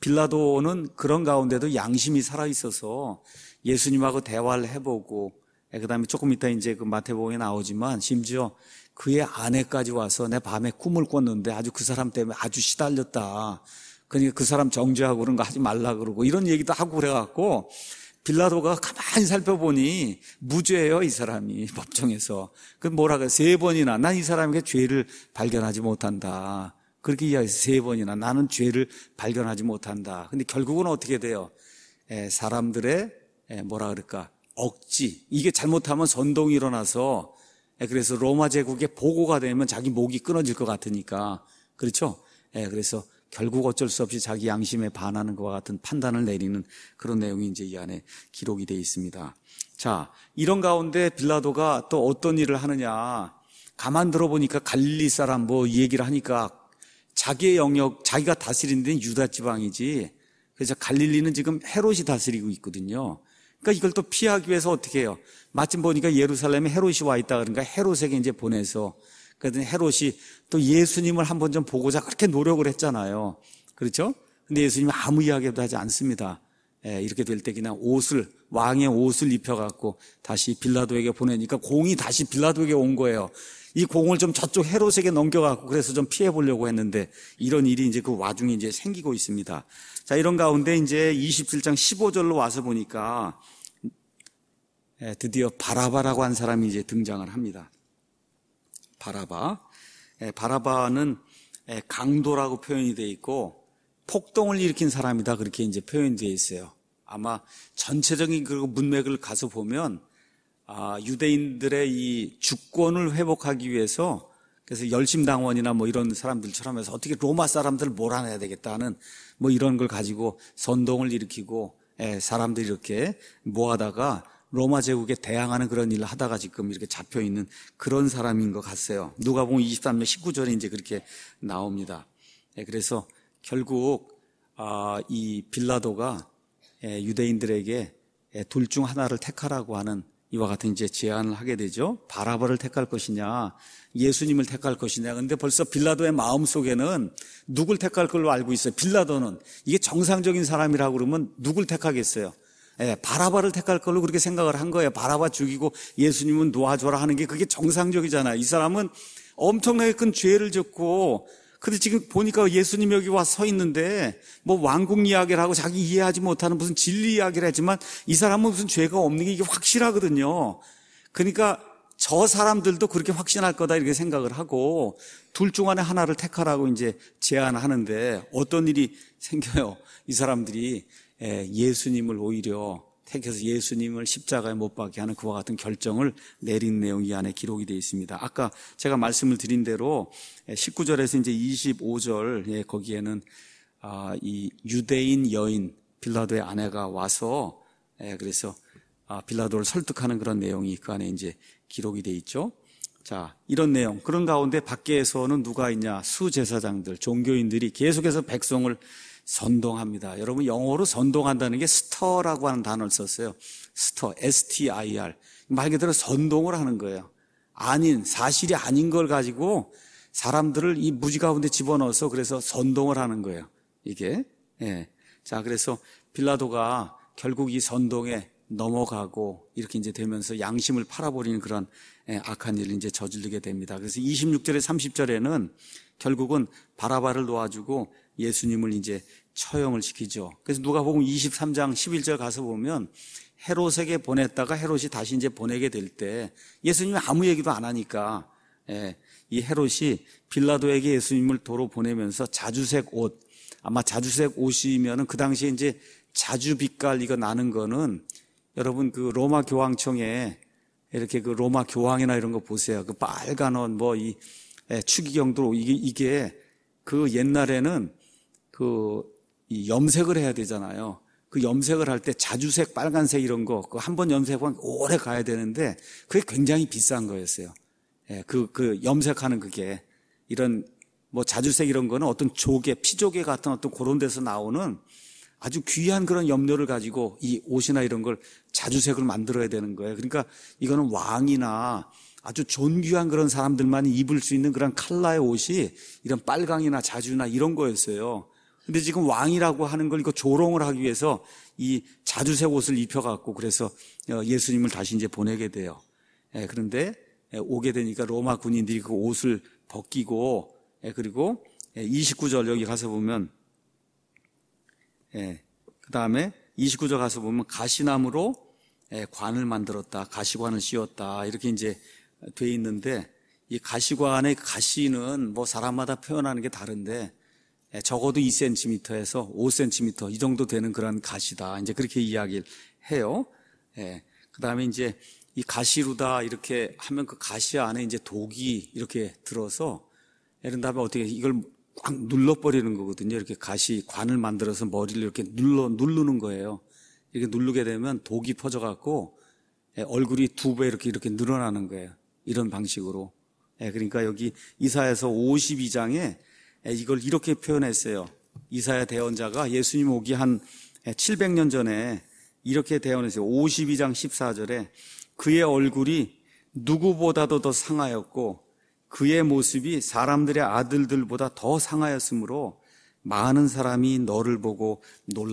빌라도는 그런 가운데도 양심이 살아있어서 예수님하고 대화를 해보고, 그 다음에 조금 이따 이제 그 마태복음에 나오지만 심지어 그의 아내까지 와서 내 밤에 꿈을 꿨는데 아주 그 사람 때문에 아주 시달렸다. 그러니까 그 사람 정죄하고 그런 거 하지 말라 그러고 이런 얘기도 하고 그래갖고 빌라도가 가만히 살펴보니 무죄예요, 이 사람이 법정에서. 그 뭐라 그래, 세 번이나 난 이 사람에게 죄를 발견하지 못한다. 그렇게 이야기해서 세 번이나 나는 죄를 발견하지 못한다. 근데 결국은 어떻게 돼요? 에, 사람들의 에, 뭐라 그럴까 억지, 이게 잘못하면 선동이 일어나서 에, 그래서 로마 제국에 보고가 되면 자기 목이 끊어질 것 같으니까 그렇죠? 에, 그래서 결국 어쩔 수 없이 자기 양심에 반하는 것과 같은 판단을 내리는 그런 내용이 이제 이 안에 기록이 되어 있습니다. 자, 이런 가운데 빌라도가 또 어떤 일을 하느냐? 가만 들어보니까 갈릴리 사람 뭐 이 얘기를 하니까 자기의 영역, 자기가 다스리는 데는 유다 지방이지. 그래서 갈릴리는 지금 헤롯이 다스리고 있거든요. 그러니까 이걸 또 피하기 위해서 어떻게 해요? 마침 보니까 예루살렘에 헤롯이 와 있다 그러니까 헤롯에게 이제 보내서 그랬더니 헤롯이 또 예수님을 한번 좀 보고자 그렇게 노력을 했잖아요. 그렇죠? 근데 예수님이 아무 이야기도 하지 않습니다. 예, 이렇게 될 때 그냥 옷을, 왕의 옷을 입혀갖고 다시 빌라도에게 보내니까 공이 다시 빌라도에게 온 거예요. 이 공을 좀 저쪽 헤롯에게 넘겨갖고 그래서 좀 피해보려고 했는데 이런 일이 이제 그 와중에 이제 생기고 있습니다. 자, 이런 가운데 이제 이십칠 장 십오 절로 와서 보니까 예, 드디어 바라바라고 한 사람이 이제 등장을 합니다. 바라바. 예, 바라바는 예, 강도라고 표현이 되어 있고 폭동을 일으킨 사람이다 그렇게 이제 표현이 되어 있어요. 아마 전체적인 그 문맥을 가서 보면 아, 유대인들의 이 주권을 회복하기 위해서 그래서 열심당원이나 뭐 이런 사람들처럼 해서 어떻게 로마 사람들을 몰아내야 되겠다는 뭐 이런 걸 가지고 선동을 일으키고 예, 사람들이 이렇게 모아다가 로마 제국에 대항하는 그런 일을 하다가 지금 이렇게 잡혀 있는 그런 사람인 것 같아요. 누가복음 이십삼 장 십구 절에 이제 그렇게 나옵니다. 예, 그래서 결국 아, 이 빌라도가 예, 유대인들에게 예, 둘 중 하나를 택하라고 하는 이와 같은 이제 제안을 하게 되죠. 바라바를 택할 것이냐, 예수님을 택할 것이냐. 근데 벌써 빌라도의 마음 속에는 누굴 택할 걸로 알고 있어요. 빌라도는 이게 정상적인 사람이라고 그러면 누굴 택하겠어요? 예, 바라바를 택할 걸로 그렇게 생각을 한 거예요. 바라바 죽이고 예수님은 놓아줘라 하는 게 그게 정상적이잖아요. 이 사람은 엄청나게 큰 죄를 졌고, 근데 지금 보니까 예수님 여기 와 서 있는데 뭐 왕국 이야기를 하고 자기 이해하지 못하는 무슨 진리 이야기를 했지만 이 사람은 무슨 죄가 없는 게 이게 확실하거든요. 그러니까 저 사람들도 그렇게 확신할 거다 이렇게 생각을 하고 둘 중 안에 하나를 택하라고 이제 제안하는데 어떤 일이 생겨요? 이 사람들이 예수님을 오히려 택해서 예수님을 십자가에 못 박게 하는 그와 같은 결정을 내린 내용이 이 안에 기록이 되어 있습니다. 아까 제가 말씀을 드린 대로 십구 절에서 이제 이십오 절 거기에는 이 유대인 여인 빌라도의 아내가 와서 그래서 빌라도를 설득하는 그런 내용이 그 안에 이제 기록이 되어 있죠. 자, 이런 내용. 그런 가운데 밖에서는 누가 있냐? 수제사장들, 종교인들이 계속해서 백성을 선동합니다. 여러분 영어로 선동한다는 게 스터라고 하는 단어를 썼어요. 스터, 에스 티 아이 알. 말 그대로 선동을 하는 거예요. 아닌, 사실이 아닌 걸 가지고 사람들을 이 무지 가운데 집어넣어서 그래서 선동을 하는 거예요. 이게. 예. 자, 그래서 빌라도가 결국 이 선동에 넘어가고 이렇게 이제 되면서 양심을 팔아버리는 그런 악한 일을 이제 저지르게 됩니다. 그래서 이십육 절에 삼십 절에는 결국은 바라바를 놓아주고 예수님을 이제 처형을 시키죠. 그래서 누가복음 이십삼 장 십일 절 가서 보면 헤롯에게 보냈다가 헤롯이 다시 이제 보내게 될 때 예수님이 아무 얘기도 안 하니까 이 헤롯이 빌라도에게 예수님을 도로 보내면서 자주색 옷, 아마 자주색 옷이면은 그 당시에 이제 자주빛깔 이거 나는 거는 여러분 그 로마 교황청에 이렇게 그 로마 교황이나 이런 거 보세요. 그 빨간 옷 뭐 이 추기경도 이게 이게 그 옛날에는 그 이 염색을 해야 되잖아요. 그 염색을 할 때 자주색, 빨간색 이런 거 그 한 번 염색하면 오래 가야 되는데 그게 굉장히 비싼 거였어요. 예, 그 그 염색하는 그게 이런 뭐 자주색 이런 거는 어떤 조개, 피조개 같은 어떤 그런 데서 나오는 아주 귀한 그런 염료를 가지고 이 옷이나 이런 걸 자주색을 만들어야 되는 거예요. 그러니까 이거는 왕이나 아주 존귀한 그런 사람들만이 입을 수 있는 그런 컬러의 옷이 이런 빨강이나 자주나 이런 거였어요. 근데 지금 왕이라고 하는 걸 이거 조롱을 하기 위해서 이 자주색 옷을 입혀갖고 그래서 예수님을 다시 이제 보내게 돼요. 그런데 오게 되니까 로마 군인들이 그 옷을 벗기고 그리고 이십구 절 여기 가서 보면 그 다음에 이십구 절 가서 보면 가시나무로 관을 만들었다. 가시관을 씌웠다. 이렇게 이제 돼 있는데 이 가시관의 가시는 뭐 사람마다 표현하는 게 다른데 적어도 이 센티미터에서 오 센티미터 이 정도 되는 그런 가시다. 이제 그렇게 이야기를 해요. 예. 그 다음에 이제 이 가시루다 이렇게 하면 그 가시 안에 이제 독이 이렇게 들어서 이런 다음에 어떻게 이걸 꽉 눌러버리는 거거든요. 이렇게 가시 관을 만들어서 머리를 이렇게 눌러, 누르는 거예요. 이렇게 누르게 되면 독이 퍼져갖고 얼굴이 두 배 이렇게 이렇게 늘어나는 거예요. 이런 방식으로. 그러니까 여기 이사야서 오십이 장에 이걸 이렇게 표현했어요. 이사야 대언자가 예수님 오기 한 칠백 년 전에 이렇게 대언했어요. 오십이 장 십사 절에 그의 얼굴이 누구보다도 더 상하였고 그의 모습이 사람들의 아들들보다 더 상하였으므로 많은 사람이 너를 보고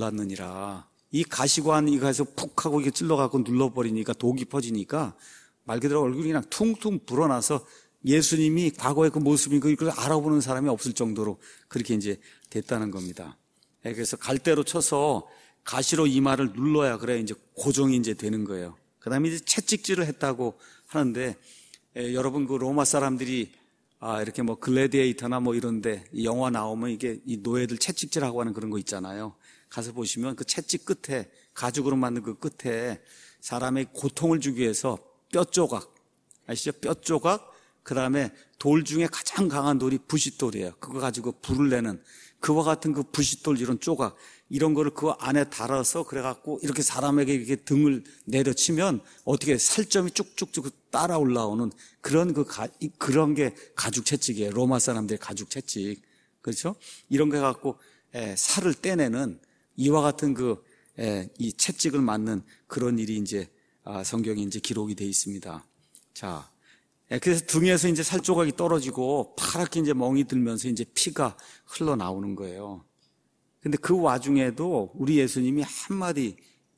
놀랐느니라. 이 가시관 이가서 푹 하고 이게 찔러갖고 눌러버리니까 독이 퍼지니까 말 그대로 얼굴이 그냥 퉁퉁 불어나서 예수님이 과거의 그 모습인 그걸 알아보는 사람이 없을 정도로 그렇게 이제 됐다는 겁니다. 그래서 갈대로 쳐서 가시로 이마를 눌러야 그래 이제 고정이 이제 되는 거예요. 그 다음에 이제 채찍질을 했다고 하는데 에, 여러분 그 로마 사람들이 아 이렇게 뭐 글래디에이터나 뭐 이런데 영화 나오면 이게 이 노예들 채찍질하고 하는 그런 거 있잖아요. 가서 보시면 그 채찍 끝에 가죽으로 만든 그 끝에 사람의 고통을 주기 위해서 뼈 조각 아시죠? 뼈 조각 그 다음에 돌 중에 가장 강한 돌이 부싯돌이에요. 그거 가지고 불을 내는 그와 같은 그 부싯돌 이런 조각 이런 거를 그 안에 달아서 그래갖고 이렇게 사람에게 이렇게 등을 내려치면 어떻게 살점이 쭉쭉쭉 따라 올라오는 그런 그 가, 그런 게 가죽 채찍이에요. 로마 사람들의 가죽 채찍. 그렇죠? 이런 거 갖고 에, 살을 떼내는 이와 같은 그, 에, 이 채찍을 맞는 그런 일이 이제 아, 성경에 이제 기록이 되어 있습니다. 자. 그래서 등에서 이제 살 조각이 떨어지고 파랗게 이제 멍이 들면서 이제 피가 흘러나오는 거예요. 근데 그 와중에도 우리 예수님이 한마디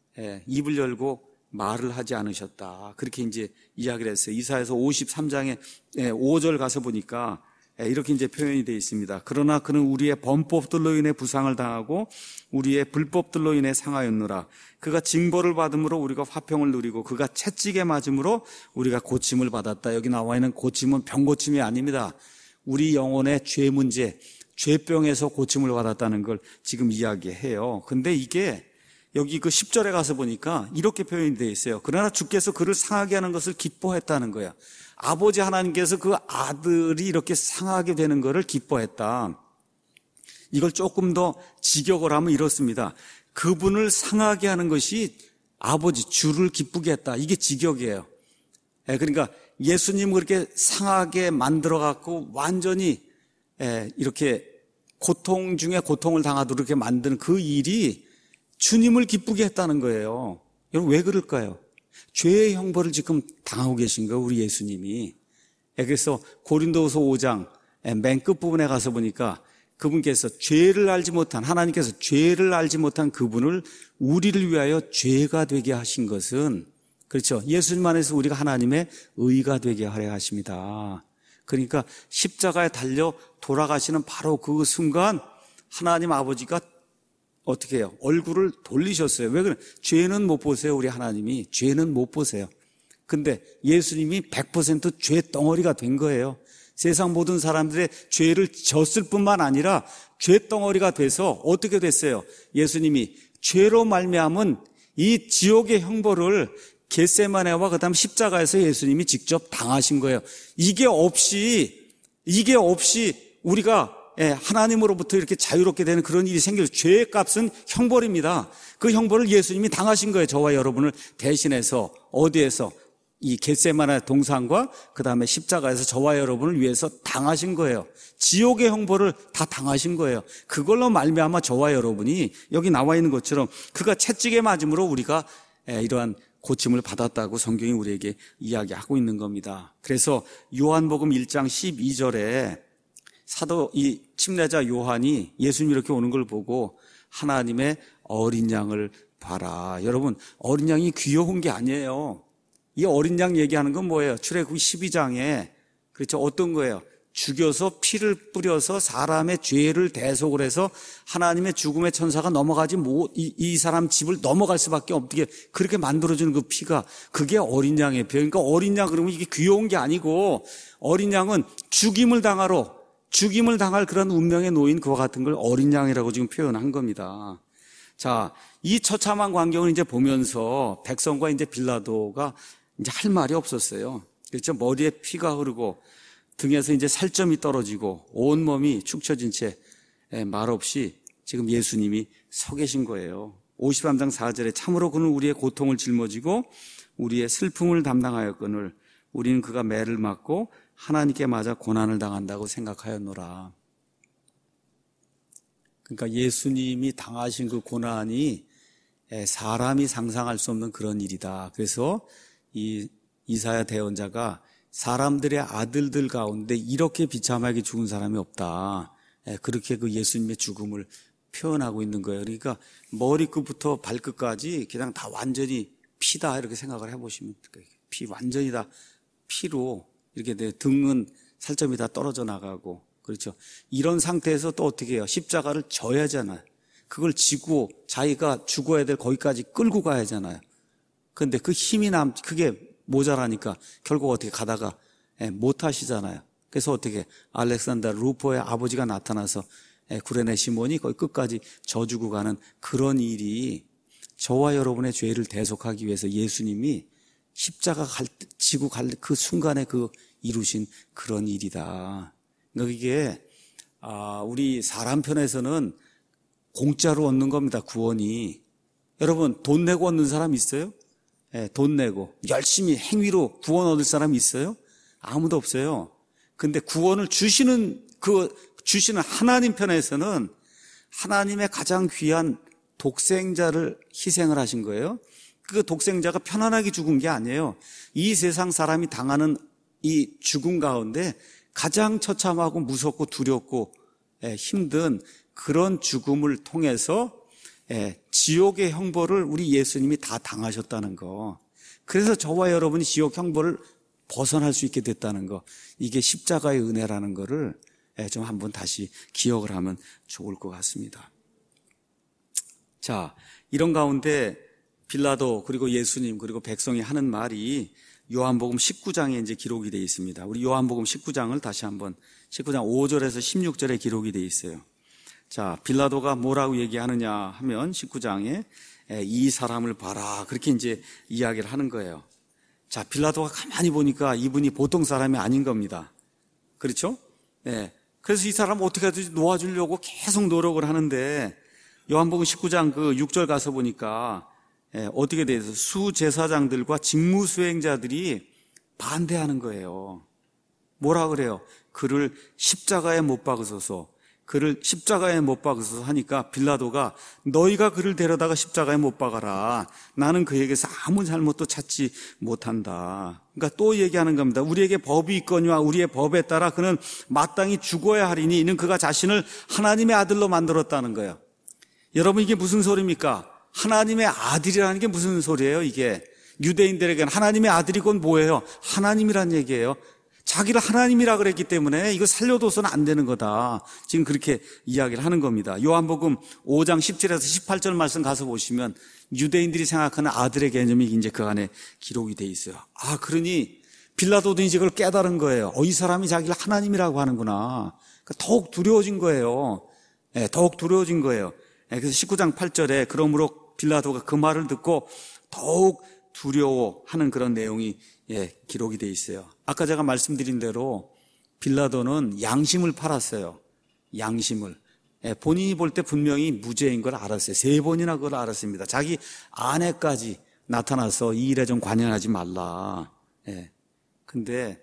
입을 열고 말을 하지 않으셨다. 그렇게 이제 이야기를 했어요. 이사야서 오십삼 장에 오 절 가서 보니까 이렇게 이제 표현이 되어 있습니다. 그러나 그는 우리의 범법들로 인해 부상을 당하고 우리의 불법들로 인해 상하였노라. 그가 징벌을 받음으로 우리가 화평을 누리고 그가 채찍에 맞음으로 우리가 고침을 받았다. 여기 나와 있는 고침은 병고침이 아닙니다. 우리 영혼의 죄 문제, 죄병에서 고침을 받았다는 걸 지금 이야기해요. 근데 이게 여기 그 십 절에 가서 보니까 이렇게 표현이 되어 있어요. 그러나 주께서 그를 상하게 하는 것을 기뻐했다는 거야. 아버지 하나님께서 그 아들이 이렇게 상하게 되는 것을 기뻐했다. 이걸 조금 더 직역을 하면 이렇습니다. 그분을 상하게 하는 것이 아버지 주를 기쁘게 했다. 이게 직역이에요. 그러니까 예수님을 그렇게 상하게 만들어 갖고 완전히 이렇게 고통 중에 고통을 당하도록 이렇게 만드는 그 일이 주님을 기쁘게 했다는 거예요. 여러분 왜 그럴까요? 죄의 형벌을 지금 당하고 계신 거예요, 우리 예수님이. 그래서 고린도후서 오 장 맨 끝부분에 가서 보니까 그분께서 죄를 알지 못한, 하나님께서 죄를 알지 못한 그분을 우리를 위하여 죄가 되게 하신 것은, 그렇죠, 예수님 안에서 우리가 하나님의 의가 되게 하려 하십니다. 그러니까 십자가에 달려 돌아가시는 바로 그 순간 하나님 아버지가 어떻게 해요? 얼굴을 돌리셨어요. 왜 그래? 죄는 못 보세요, 우리 하나님이. 죄는 못 보세요. 근데 예수님이 백 퍼센트 죄 덩어리가 된 거예요. 세상 모든 사람들의 죄를 졌을 뿐만 아니라 죄 덩어리가 돼서 어떻게 됐어요? 예수님이 죄로 말미암은 이 지옥의 형벌을 겟세마네와 그다음 십자가에서 예수님이 직접 당하신 거예요. 이게 없이 이게 없이 우리가 하나님으로부터 이렇게 자유롭게 되는 그런 일이 생길, 죄의 값은 형벌입니다. 그 형벌을 예수님이 당하신 거예요. 저와 여러분을 대신해서. 어디에서? 이 겟세마네 동산과 그 다음에 십자가에서 저와 여러분을 위해서 당하신 거예요. 지옥의 형벌을 다 당하신 거예요. 그걸로 말미암아 저와 여러분이 여기 나와 있는 것처럼 그가 채찍에 맞음으로 우리가 이러한 고침을 받았다고 성경이 우리에게 이야기하고 있는 겁니다. 그래서 요한복음 일 장 십이 절에 사도 이 침례자 요한이 예수님 이렇게 오는 걸 보고 하나님의 어린 양을 봐라. 여러분, 어린 양이 귀여운 게 아니에요. 이 어린 양 얘기하는 건 뭐예요? 출애굽기 십이 장에 그렇죠, 어떤 거예요? 죽여서 피를 뿌려서 사람의 죄를 대속을 해서 하나님의 죽음의 천사가 넘어가지 못, 이, 이 사람 집을 넘어갈 수밖에 없게 그렇게 만들어주는 그 피가, 그게 어린 양의 피. 그러니까 어린 양 그러면 이게 귀여운 게 아니고 어린 양은 죽임을 당하러 죽임을 당할 그런 운명에 놓인 그와 같은 걸 어린 양이라고 지금 표현한 겁니다. 자, 이 처참한 광경을 이제 보면서 백성과 이제 빌라도가 이제 할 말이 없었어요. 그렇죠? 머리에 피가 흐르고 등에서 이제 살점이 떨어지고 온몸이 축 처진 채 말없이 지금 예수님이 서 계신 거예요. 오십삼 장 사 절에 참으로 그는 우리의 고통을 짊어지고 우리의 슬픔을 담당하였거늘 우리는 그가 매를 맞고 하나님께 맞아 고난을 당한다고 생각하였노라. 그러니까 예수님이 당하신 그 고난이 사람이 상상할 수 없는 그런 일이다. 그래서 이 이사야 대언자가 사람들의 아들들 가운데 이렇게 비참하게 죽은 사람이 없다. 그렇게 그 예수님의 죽음을 표현하고 있는 거예요. 그러니까 머리끝부터 발끝까지 그냥 다 완전히 피다 이렇게 생각을 해보시면 돼요. 피 완전히 다 피로 이렇게 돼. 등은 살점이 다 떨어져 나가고, 그렇죠. 이런 상태에서 또 어떻게 해요? 십자가를 져야 하잖아요. 그걸 지고 자기가 죽어야 될 거기까지 끌고 가야 하잖아요. 그런데 그 힘이 남, 그게 모자라니까 결국 어떻게 가다가 못 하시잖아요. 그래서 어떻게 알렉산더 루포의 아버지가 나타나서 구레네 시몬이 거의 끝까지 져주고 가는 그런 일이 저와 여러분의 죄를 대속하기 위해서 예수님이 십자가 갈, 지고 갈 그 순간에 그 이루신 그런 일이다. 그러니까 이게 아, 우리 사람 편에서는 공짜로 얻는 겁니다. 구원이. 여러분 돈 내고 얻는 사람 있어요? 네, 돈 내고 열심히 행위로 구원 얻을 사람 있어요? 아무도 없어요. 근데 구원을 주시는 그 주시는 하나님 편에서는 하나님의 가장 귀한 독생자를 희생을 하신 거예요. 그 독생자가 편안하게 죽은 게 아니에요. 이 세상 사람이 당하는 이 죽음 가운데 가장 처참하고 무섭고 두렵고 힘든 그런 죽음을 통해서 지옥의 형벌을 우리 예수님이 다 당하셨다는 거. 그래서 저와 여러분이 지옥 형벌을 벗어날 수 있게 됐다는 거. 이게 십자가의 은혜라는 거를 좀 한번 다시 기억을 하면 좋을 것 같습니다. 자, 이런 가운데 빌라도 그리고 예수님 그리고 백성이 하는 말이 요한복음 십구 장에 이제 기록이 되어 있습니다. 우리 요한복음 십구 장을 다시 한번 십구 장 오 절에서 십육 절에 기록이 되어 있어요. 자, 빌라도가 뭐라고 얘기하느냐 하면 십구 장에 이 사람을 봐라 그렇게 이제 이야기를 하는 거예요. 자, 빌라도가 가만히 보니까 이분이 보통 사람이 아닌 겁니다. 그렇죠? 예. 그래서 이 사람 어떻게 하든지 놓아주려고 계속 노력을 하는데 요한복음 십구 장 그 육 절 가서 보니까 예, 어떻게 돼서 수제사장들과 직무수행자들이 반대하는 거예요. 뭐라 그래요? 그를 십자가에 못 박으소서. 그를 십자가에 못 박으소서 하니까 빌라도가 너희가 그를 데려다가 십자가에 못 박아라. 나는 그에게서 아무 잘못도 찾지 못한다. 그러니까 또 얘기하는 겁니다. 우리에게 법이 있거니와 우리의 법에 따라 그는 마땅히 죽어야 하리니 이는 그가 자신을 하나님의 아들로 만들었다는 거예요. 여러분 이게 무슨 소리입니까? 하나님의 아들이라는 게 무슨 소리예요? 이게 유대인들에게는 하나님의 아들이 곧 뭐예요? 하나님이란 얘기예요. 자기를 하나님이라 그랬기 때문에 이거 살려둬서는 안 되는 거다. 지금 그렇게 이야기를 하는 겁니다. 요한복음 오 장 십 절에서 십팔 절 말씀 가서 보시면 유대인들이 생각하는 아들의 개념이 이제 그 안에 기록이 돼 있어요. 아, 그러니 빌라도도 이제 그걸 깨달은 거예요. 어, 이 사람이 자기를 하나님이라고 하는구나. 그러니까 더욱 두려워진 거예요. 네, 더욱 두려워진 거예요. 네, 그래서 십구 장 팔 절에 그러므로 빌라도가 그 말을 듣고 더욱 두려워하는 그런 내용이 예, 기록이 돼 있어요. 아까 제가 말씀드린 대로 빌라도는 양심을 팔았어요. 양심을. 예, 본인이 볼 때 분명히 무죄인 걸 알았어요. 세 번이나 그걸 알았습니다. 자기 아내까지 나타나서 이 일에 좀 관여하지 말라. 예. 근데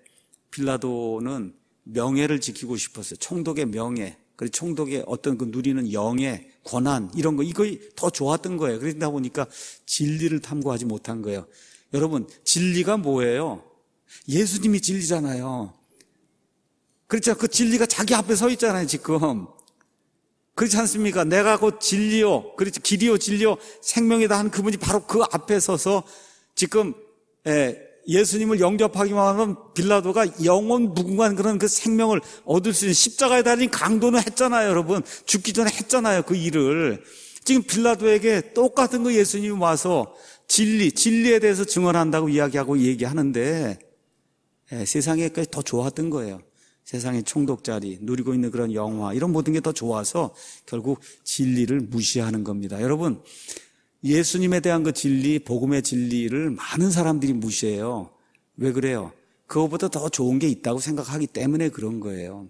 빌라도는 명예를 지키고 싶었어요. 총독의 명예, 그리고 총독의 어떤 그 누리는 영예, 권한 이런 거 이거 더 좋았던 거예요. 그러다 보니까 진리를 탐구하지 못한 거예요. 여러분, 진리가 뭐예요? 예수님이 진리잖아요. 그렇죠? 그 진리가 자기 앞에 서 있잖아요, 지금. 그렇지 않습니까? 내가 곧 진리요, 그렇죠? 길이요, 진리요, 생명이다 하는 그분이 바로 그 앞에 서서 지금 예수님을 영접하기만 하면 빌라도가 영원 무궁한 그런 그 생명을 얻을 수 있는 십자가에 달린 강도는 했잖아요, 여러분. 죽기 전에 했잖아요, 그 일을. 지금 빌라도에게 똑같은 거 예수님이 와서 진리, 진리에 대해서 증언한다고 이야기하고 얘기하는데 예, 세상에까지 더 좋았던 거예요. 세상의 총독 자리, 누리고 있는 그런 영화 이런 모든 게 더 좋아서 결국 진리를 무시하는 겁니다. 여러분, 예수님에 대한 그 진리, 복음의 진리를 많은 사람들이 무시해요. 왜 그래요? 그거보다 더 좋은 게 있다고 생각하기 때문에 그런 거예요.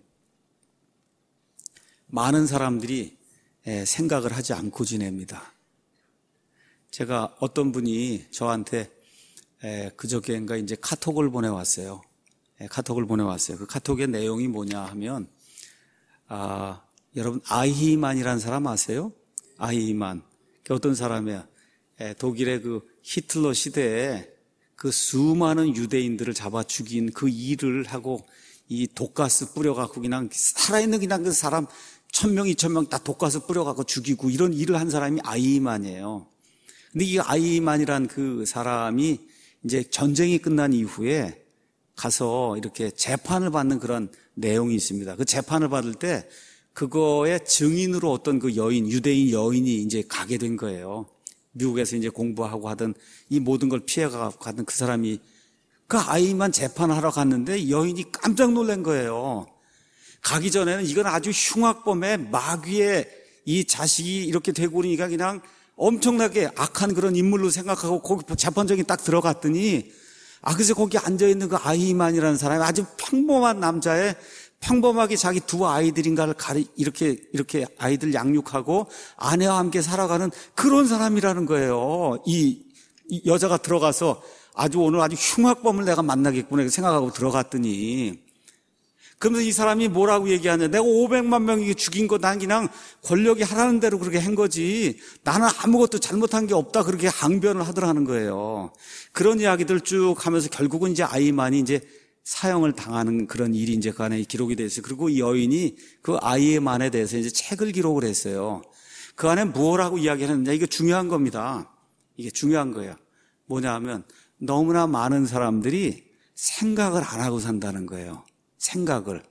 많은 사람들이 예, 생각을 하지 않고 지냅니다. 제가 어떤 분이 저한테 에, 그저께인가 이제 카톡을 보내왔어요. 에, 카톡을 보내왔어요. 그 카톡의 내용이 뭐냐 하면, 아, 여러분, 아히만이라는 사람 아세요? 아히만. 그 어떤 사람이야? 에, 독일의 그 히틀러 시대에 그 수많은 유대인들을 잡아 죽인 그 일을 하고 이 독가스 뿌려갖고 그냥 살아있는 그냥 그 사람 천 명, 이천 명 다 독가스 뿌려갖고 죽이고 이런 일을 한 사람이 아히만이에요. 근데 이 아히만이란 그 사람이 이제 전쟁이 끝난 이후에 가서 이렇게 재판을 받는 그런 내용이 있습니다. 그 재판을 받을 때 그거의 증인으로 어떤 그 여인, 유대인 여인이 이제 가게 된 거예요. 미국에서 이제 공부하고 하던 이 모든 걸 피해가고 가던 그 사람이 그 아이만 재판하러 갔는데 여인이 깜짝 놀란 거예요. 가기 전에는 이건 아주 흉악범의 마귀의 이 자식이 이렇게 되고 그러니까 그냥 엄청나게 악한 그런 인물로 생각하고 거기 재판정에 딱 들어갔더니 아 그래서 거기 앉아있는 그 아히만이라는 사람이 아주 평범한 남자의 평범하게 자기 두 아이들인가를 가리 이렇게 이렇게 아이들 양육하고 아내와 함께 살아가는 그런 사람이라는 거예요. 이, 이 여자가 들어가서 아주 오늘 아주 흉악범을 내가 만나겠구나 이렇게 생각하고 들어갔더니 그러면서 이 사람이 뭐라고 얘기하냐. 내가 오백만 명이 죽인 거 난 그냥 권력이 하라는 대로 그렇게 한 거지. 나는 아무것도 잘못한 게 없다. 그렇게 항변을 하더라는 거예요. 그런 이야기들 쭉 하면서 결국은 이제 아이만이 이제 사형을 당하는 그런 일이 이제 그 안에 기록이 돼 있어요. 그리고 이 여인이 그 아이만에 대해서 이제 책을 기록을 했어요. 그 안에 무엇라고 이야기하느냐. 이게 중요한 겁니다. 이게 중요한 거예요. 뭐냐 하면 너무나 많은 사람들이 생각을 안 하고 산다는 거예요. 생각을.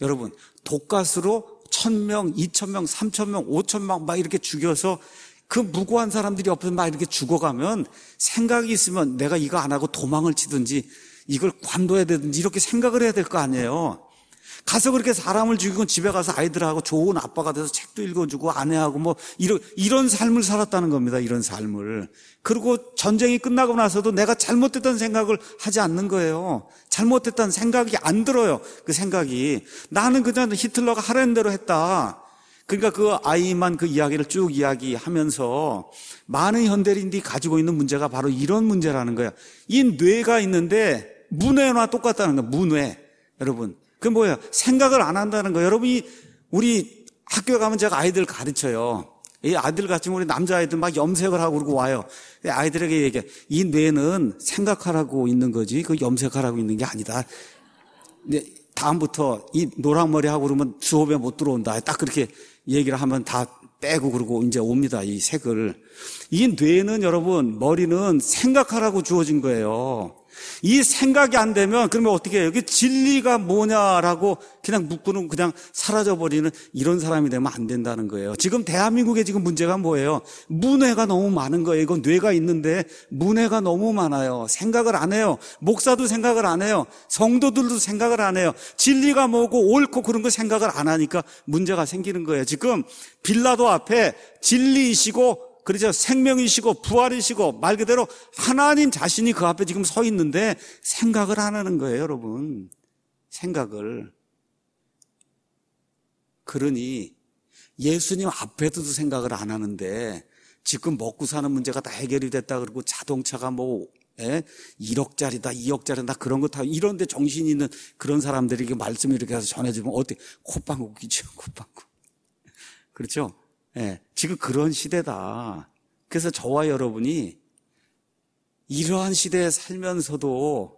여러분, 독가스로 천 명, 이천 명, 삼천 명, 오천 명 막 이렇게 죽여서 그 무고한 사람들이 옆에서 막 이렇게 죽어가면 생각이 있으면 내가 이거 안 하고 도망을 치든지 이걸 관둬야 되든지 이렇게 생각을 해야 될 거 아니에요. 가서 그렇게 사람을 죽이고 집에 가서 아이들하고 좋은 아빠가 돼서 책도 읽어주고 아내하고 뭐 이런, 이런 삶을 살았다는 겁니다. 이런 삶을. 그리고 전쟁이 끝나고 나서도 내가 잘못됐다는 생각을 하지 않는 거예요. 잘못됐다는 생각이 안 들어요. 그 생각이. 나는 그냥 히틀러가 하라는 대로 했다. 그러니까 그 아이만 그 이야기를 쭉 이야기하면서 많은 현대인들이 가지고 있는 문제가 바로 이런 문제라는 거예요. 이 뇌가 있는데 문외와 똑같다는 거예요. 문외. 여러분. 그 뭐예요? 생각을 안 한다는 거예요. 여러분이 우리 학교에 가면 제가 아이들 가르쳐요. 이 아이들 같이 우리 남자아이들 막 염색을 하고 그러고 와요. 아이들에게 얘기해. 이 뇌는 생각하라고 있는 거지 그 염색하라고 있는 게 아니다. 다음부터 이 노랑머리 하고 그러면 수업에 못 들어온다. 딱 그렇게 얘기를 하면 다 빼고 그러고 이제 옵니다. 이 색을. 이 뇌는 여러분 머리는 생각하라고 주어진 거예요. 이 생각이 안 되면 그러면 어떻게 해요? 이게 진리가 뭐냐라고 그냥 묻고는 그냥 사라져버리는 이런 사람이 되면 안 된다는 거예요. 지금 대한민국의 지금 문제가 뭐예요? 문외가 너무 많은 거예요. 이건 뇌가 있는데 문외가 너무 많아요. 생각을 안 해요. 목사도 생각을 안 해요. 성도들도 생각을 안 해요. 진리가 뭐고 옳고 그런 거 생각을 안 하니까 문제가 생기는 거예요. 지금 빌라도 앞에 진리이시고 그렇죠. 생명이시고 부활이시고 말 그대로 하나님 자신이 그 앞에 지금 서 있는데 생각을 안 하는 거예요, 여러분. 생각을. 그러니 예수님 앞에도 생각을 안 하는데 지금 먹고 사는 문제가 다 해결이 됐다 그러고 자동차가 뭐 예? 일억짜리다, 이억짜리다 그런 거 다 이런 데 정신이 있는 그런 사람들이 말씀을 이렇게 해서 전해주면 어떻게 콧방구 끼죠, 콧방구. 그렇죠? 예, 지금 그런 시대다. 그래서 저와 여러분이 이러한 시대에 살면서도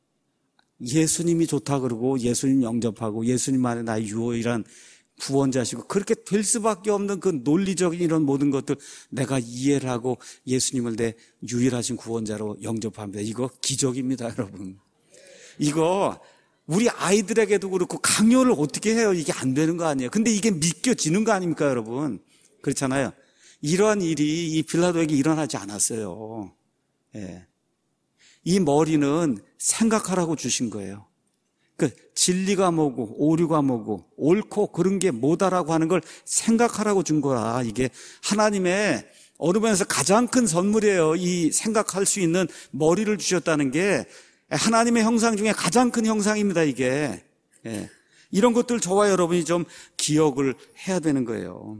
예수님이 좋다 그러고 예수님 영접하고 예수님만이 나의 유일한 구원자시고 그렇게 될 수밖에 없는 그 논리적인 이런 모든 것들 내가 이해를 하고 예수님을 내 유일하신 구원자로 영접합니다. 이거 기적입니다, 여러분. 이거 우리 아이들에게도 그렇고 강요를 어떻게 해요? 이게 안 되는 거 아니에요. 근데 이게 믿겨지는 거 아닙니까, 여러분? 그렇잖아요. 이러한 일이 이 빌라도에게 일어나지 않았어요. 예. 이 머리는 생각하라고 주신 거예요. 그 진리가 뭐고 오류가 뭐고 옳고 그런 게 뭐다라고 하는 걸 생각하라고 준 거라. 이게 하나님의 어느 면에서 가장 큰 선물이에요. 이 생각할 수 있는 머리를 주셨다는 게 하나님의 형상 중에 가장 큰 형상입니다. 이게. 예. 이런 것들 저와 여러분이 좀 기억을 해야 되는 거예요.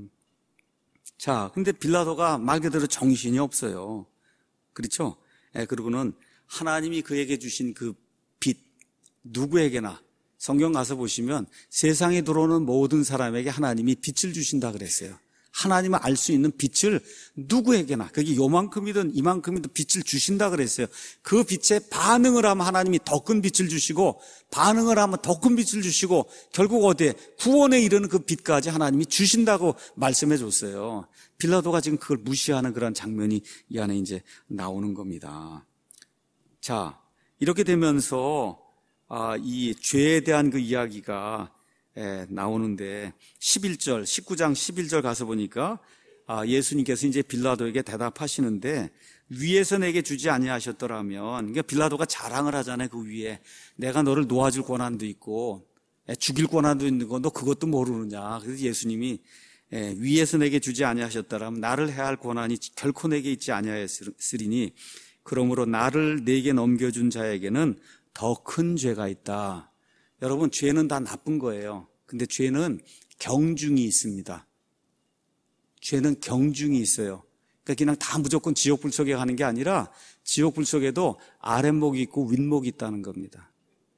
자, 근데 빌라도가 말 그대로 정신이 없어요. 그렇죠? 예, 그리고는 하나님이 그에게 주신 그 빛, 누구에게나 성경 가서 보시면 세상에 들어오는 모든 사람에게 하나님이 빛을 주신다 그랬어요. 하나님을 알 수 있는 빛을 누구에게나, 그게 요만큼이든 이만큼이든 빛을 주신다 그랬어요. 그 빛에 반응을 하면 하나님이 더 큰 빛을 주시고, 반응을 하면 더 큰 빛을 주시고, 결국 어디에 구원에 이르는 그 빛까지 하나님이 주신다고 말씀해 줬어요. 빌라도가 지금 그걸 무시하는 그런 장면이 이 안에 이제 나오는 겁니다. 자, 이렇게 되면서 아, 이 죄에 대한 그 이야기가 예, 나오는데 십일 절, 십구 장 십일 절 가서 보니까 아, 예수님께서 이제 빌라도에게 대답하시는데 위에서 내게 주지 아니하셨더라면, 그러니까 빌라도가 자랑을 하잖아요. 그 위에 내가 너를 놓아줄 권한도 있고 예, 죽일 권한도 있는 거 너 그것도 모르느냐. 그래서 예수님이 예, 위에서 내게 주지 아니하셨더라면 나를 해할 권한이 결코 내게 있지 아니하였으리니 그러므로 나를 내게 넘겨준 자에게는 더 큰 죄가 있다. 여러분, 죄는 다 나쁜 거예요. 근데 죄는 경중이 있습니다. 죄는 경중이 있어요. 그러니까 그냥 다 무조건 지옥불 속에 가는 게 아니라 지옥불 속에도 아랫목이 있고 윗목이 있다는 겁니다.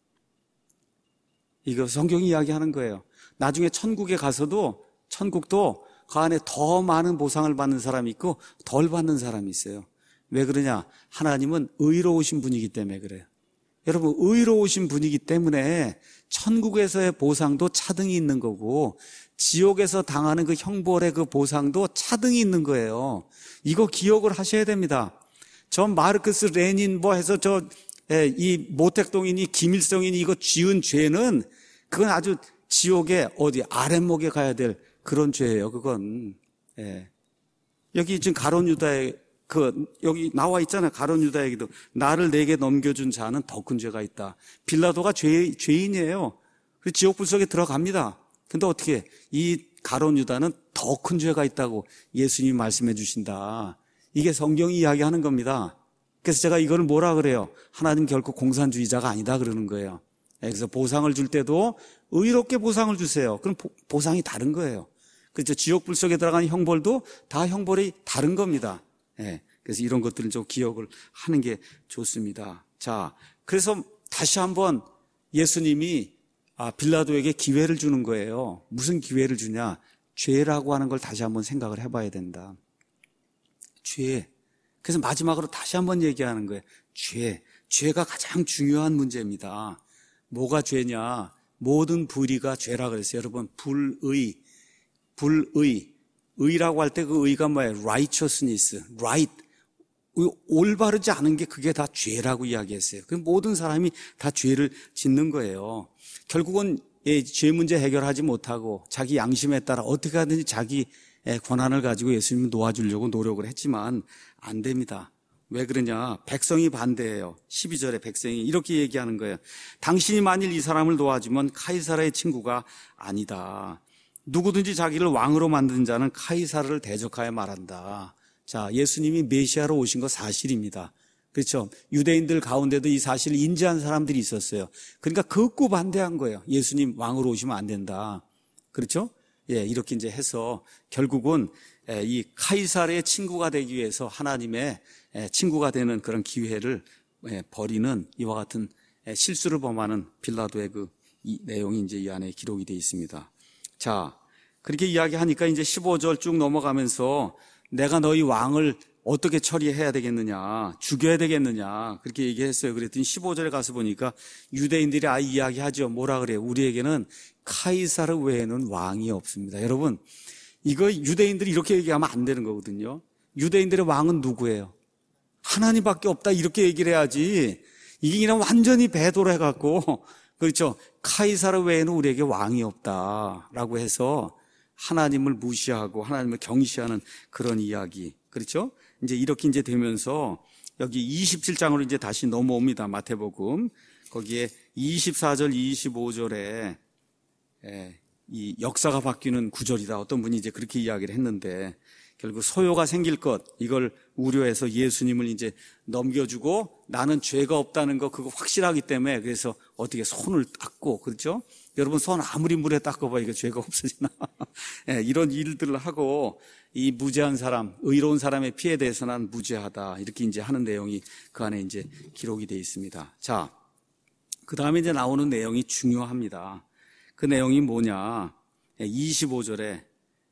이거 성경이 이야기하는 거예요. 나중에 천국에 가서도 천국도 그 안에 더 많은 보상을 받는 사람이 있고 덜 받는 사람이 있어요. 왜 그러냐? 하나님은 의로우신 분이기 때문에 그래요. 여러분, 의로우신 분이기 때문에 천국에서의 보상도 차등이 있는 거고 지옥에서 당하는 그 형벌의 그 보상도 차등이 있는 거예요. 이거 기억을 하셔야 됩니다. 저 마르크스 레닌 뭐 해서 저 이 모택동이니 김일성이니 이거 지은 죄는 그건 아주 지옥의 어디 아랫목에 가야 될 그런 죄예요. 그건. 예. 여기 지금 가룟 유다의 그 여기 나와 있잖아요. 가룟 유다에게도 나를 내게 넘겨준 자는 더 큰 죄가 있다. 빌라도가 죄 죄인이에요. 그래서 지옥 불 속에 들어갑니다. 근데 어떻게 이 가룟 유다는 더 큰 죄가 있다고 예수님이 말씀해 주신다. 이게 성경이 이야기하는 겁니다. 그래서 제가 이거를 뭐라 그래요? 하나님 결코 공산주의자가 아니다 그러는 거예요. 그래서 보상을 줄 때도 의롭게 보상을 주세요. 그럼 보, 보상이 다른 거예요. 그렇죠. 지옥불 속에 들어가는 형벌도 다 형벌이 다른 겁니다. 예. 그래서 이런 것들을 좀 기억을 하는 게 좋습니다. 자, 그래서 다시 한번 예수님이 아, 빌라도에게 기회를 주는 거예요. 무슨 기회를 주냐? 죄라고 하는 걸 다시 한번 생각을 해봐야 된다. 죄. 그래서 마지막으로 다시 한번 얘기하는 거예요. 죄. 죄가 가장 중요한 문제입니다. 뭐가 죄냐? 모든 불의가 죄라 그랬어요. 여러분, 불의. 불의. 의라고 할 때 그 의가 뭐예요? righteousness, right. 올바르지 않은 게 그게 다 죄라고 이야기했어요. 그 모든 사람이 다 죄를 짓는 거예요. 결국은 죄 문제 해결하지 못하고 자기 양심에 따라 어떻게 하든지 자기 권한을 가지고 예수님을 놓아주려고 노력을 했지만 안 됩니다. 왜 그러냐? 백성이 반대해요. 십이 절에 백성이 이렇게 얘기하는 거예요. 당신이 만일 이 사람을 놓아주면 카이사르의 친구가 아니다. 누구든지 자기를 왕으로 만든 자는 카이사르를 대적하여 말한다. 자, 예수님이 메시아로 오신 거 사실입니다. 그렇죠? 유대인들 가운데도 이 사실을 인지한 사람들이 있었어요. 그러니까 극구 반대한 거예요. 예수님 왕으로 오시면 안 된다. 그렇죠? 예, 이렇게 이제 해서 결국은 이 카이사르의 친구가 되기 위해서 하나님의 친구가 되는 그런 기회를 버리는 이와 같은 실수를 범하는 빌라도의 그 이 내용이 이제 이 안에 기록이 되어 있습니다. 자, 그렇게 이야기하니까 이제 십오 절 쭉 넘어가면서 내가 너희 왕을 어떻게 처리해야 되겠느냐, 죽여야 되겠느냐, 그렇게 얘기했어요. 그랬더니 십오 절에 가서 보니까 유대인들이 아예 이야기하죠. 뭐라 그래요? 우리에게는 카이사르 외에는 왕이 없습니다. 여러분, 이거 유대인들이 이렇게 얘기하면 안 되는 거거든요. 유대인들의 왕은 누구예요? 하나님밖에 없다, 이렇게 얘기를 해야지. 이게 그냥 완전히 배도를 해갖고, 그렇죠. 카이사르 외에는 우리에게 왕이 없다라고 해서 하나님을 무시하고 하나님을 경시하는 그런 이야기. 그렇죠? 이제 이렇게 이제 되면서 여기 이십칠 장으로 이제 다시 넘어옵니다. 마태복음. 거기에 이십사 절, 이십오 절에 이 역사가 바뀌는 구절이다. 어떤 분이 이제 그렇게 이야기를 했는데 결국 소요가 생길 것, 이걸 우려해서 예수님을 이제 넘겨주고 나는 죄가 없다는 거 그거 확실하기 때문에 그래서 어떻게 손을 닦고, 그렇죠? 여러분 손 아무리 물에 닦아봐 이거 죄가 없어지나? 네, 이런 일들을 하고 이 무죄한 사람, 의로운 사람의 피해에 대해서 난 무죄하다 이렇게 이제 하는 내용이 그 안에 이제 기록이 되어 있습니다. 자, 그 다음에 이제 나오는 내용이 중요합니다. 그 내용이 뭐냐? 이십오 절에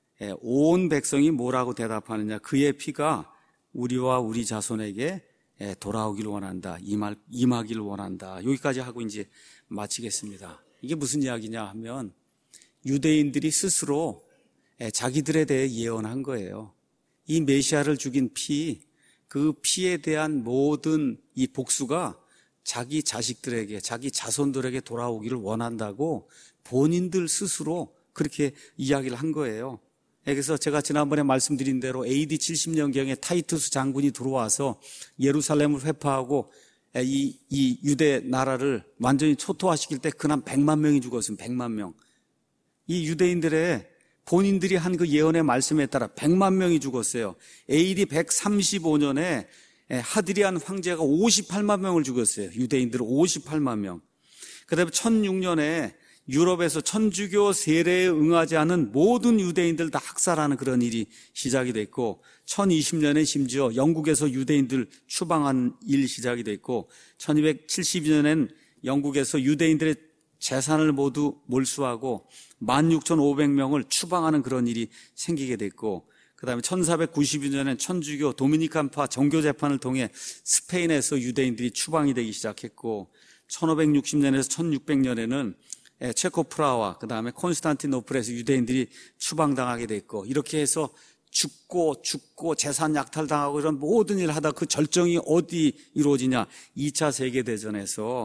온 백성이 뭐라고 대답하느냐? 그의 피가 우리와 우리 자손에게 돌아오기를 원한다. 임할, 임하기를 원한다. 여기까지 하고 이제 마치겠습니다. 이게 무슨 이야기냐 하면 유대인들이 스스로 자기들에 대해 예언한 거예요. 이 메시아를 죽인 피, 그 피에 대한 모든 이 복수가 자기 자식들에게, 자기 자손들에게 돌아오기를 원한다고 본인들 스스로 그렇게 이야기를 한 거예요. 그래서 제가 지난번에 말씀드린 대로 에이디 칠십 년경에 타이투스 장군이 들어와서 예루살렘을 회파하고 이, 이 유대 나라를 완전히 초토화시킬 때 그날 백만 명이 죽었습니다. 백만 명. 이 유대인들의 본인들이 한 그 예언의 말씀에 따라 백만 명이 죽었어요. 에이디 백삼십오 년에 하드리안 황제가 오십팔만 명을 죽였어요. 유대인들은 오십팔만 명. 그 다음에 천육 년에 유럽에서 천주교 세례에 응하지 않은 모든 유대인들 다 학살하는 그런 일이 시작이 됐고, 천이십 년에 심지어 영국에서 유대인들 추방한 일 시작이 됐고, 천이백칠십이 년엔 영국에서 유대인들의 재산을 모두 몰수하고 만 육천오백 명을 추방하는 그런 일이 생기게 됐고, 그 다음에 천사백구십이 년엔 천주교 도미니칸파 정교재판을 통해 스페인에서 유대인들이 추방이 되기 시작했고, 천오백육십 년에서 천육백 년에는 체코 프라하, 그 다음에 콘스탄티노플에서 유대인들이 추방당하게 됐고, 이렇게 해서 죽고 죽고 재산 약탈당하고 이런 모든 일을 하다 그 절정이 어디 이루어지냐? 이 차 세계대전에서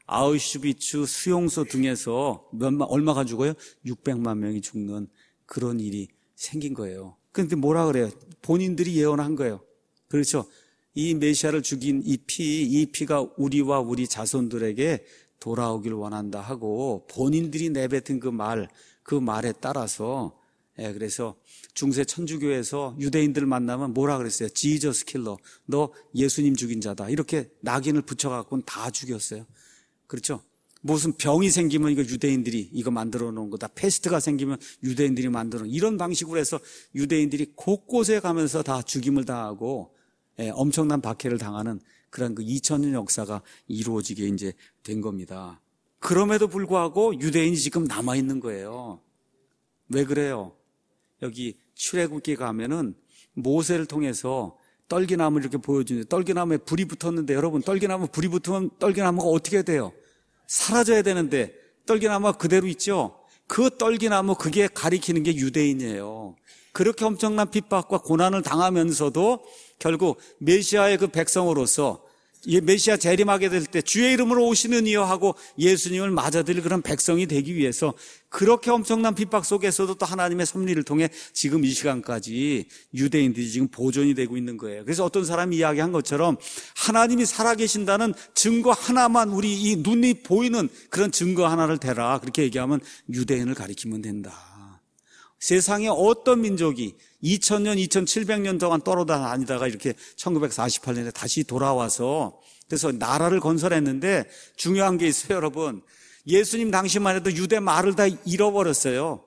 아우슈비츠 수용소 등에서 몇만, 얼마가 죽어요? 육백만 명이 죽는 그런 일이 생긴 거예요. 그런데 뭐라 그래요? 본인들이 예언한 거예요. 그렇죠? 이 메시아를 죽인 이 피, 이 피가 우리와 우리 자손들에게 돌아오길 원한다 하고 본인들이 내뱉은 그 말, 그 말에 따라서 예, 그래서 중세 천주교에서 유대인들 만나면 뭐라 그랬어요? 지저스 킬러, 너 예수님 죽인 자다. 이렇게 낙인을 붙여갖고는 다 죽였어요. 그렇죠? 무슨 병이 생기면 이거 유대인들이 이거 만들어 놓은 거다. 패스트가 생기면 유대인들이 만들어 놓은 이런 방식으로 해서 유대인들이 곳곳에 가면서 다 죽임을 당하고 예, 엄청난 박해를 당하는 그런 그 이천 년 역사가 이루어지게 이제 된 겁니다. 그럼에도 불구하고 유대인이 지금 남아있는 거예요. 왜 그래요? 여기 출애굽기에 가면은 모세를 통해서 떨기나무를 이렇게 보여주는데 떨기나무에 불이 붙었는데 여러분 떨기나무 불이 붙으면 떨기나무가 어떻게 돼요? 사라져야 되는데 떨기나무가 그대로 있죠? 그 떨기나무 그게 가리키는 게 유대인이에요. 그렇게 엄청난 핍박과 고난을 당하면서도 결국 메시아의 그 백성으로서 메시아 재림하게 될 때 주의 이름으로 오시는 이여 하고 예수님을 맞아들일 그런 백성이 되기 위해서 그렇게 엄청난 핍박 속에서도 또 하나님의 섭리를 통해 지금 이 시간까지 유대인들이 지금 보존이 되고 있는 거예요. 그래서 어떤 사람이 이야기한 것처럼 하나님이 살아계신다는 증거 하나만 우리 이 눈이 보이는 그런 증거 하나를 대라. 그렇게 얘기하면 유대인을 가리키면 된다. 세상에 어떤 민족이 이천 년, 이천칠백 년 동안 떨어다니다가 이렇게 천구백사십팔 년에 다시 돌아와서 그래서 나라를 건설했는데 중요한 게 있어요, 여러분. 예수님 당시만 해도 유대 말을 다 잃어버렸어요.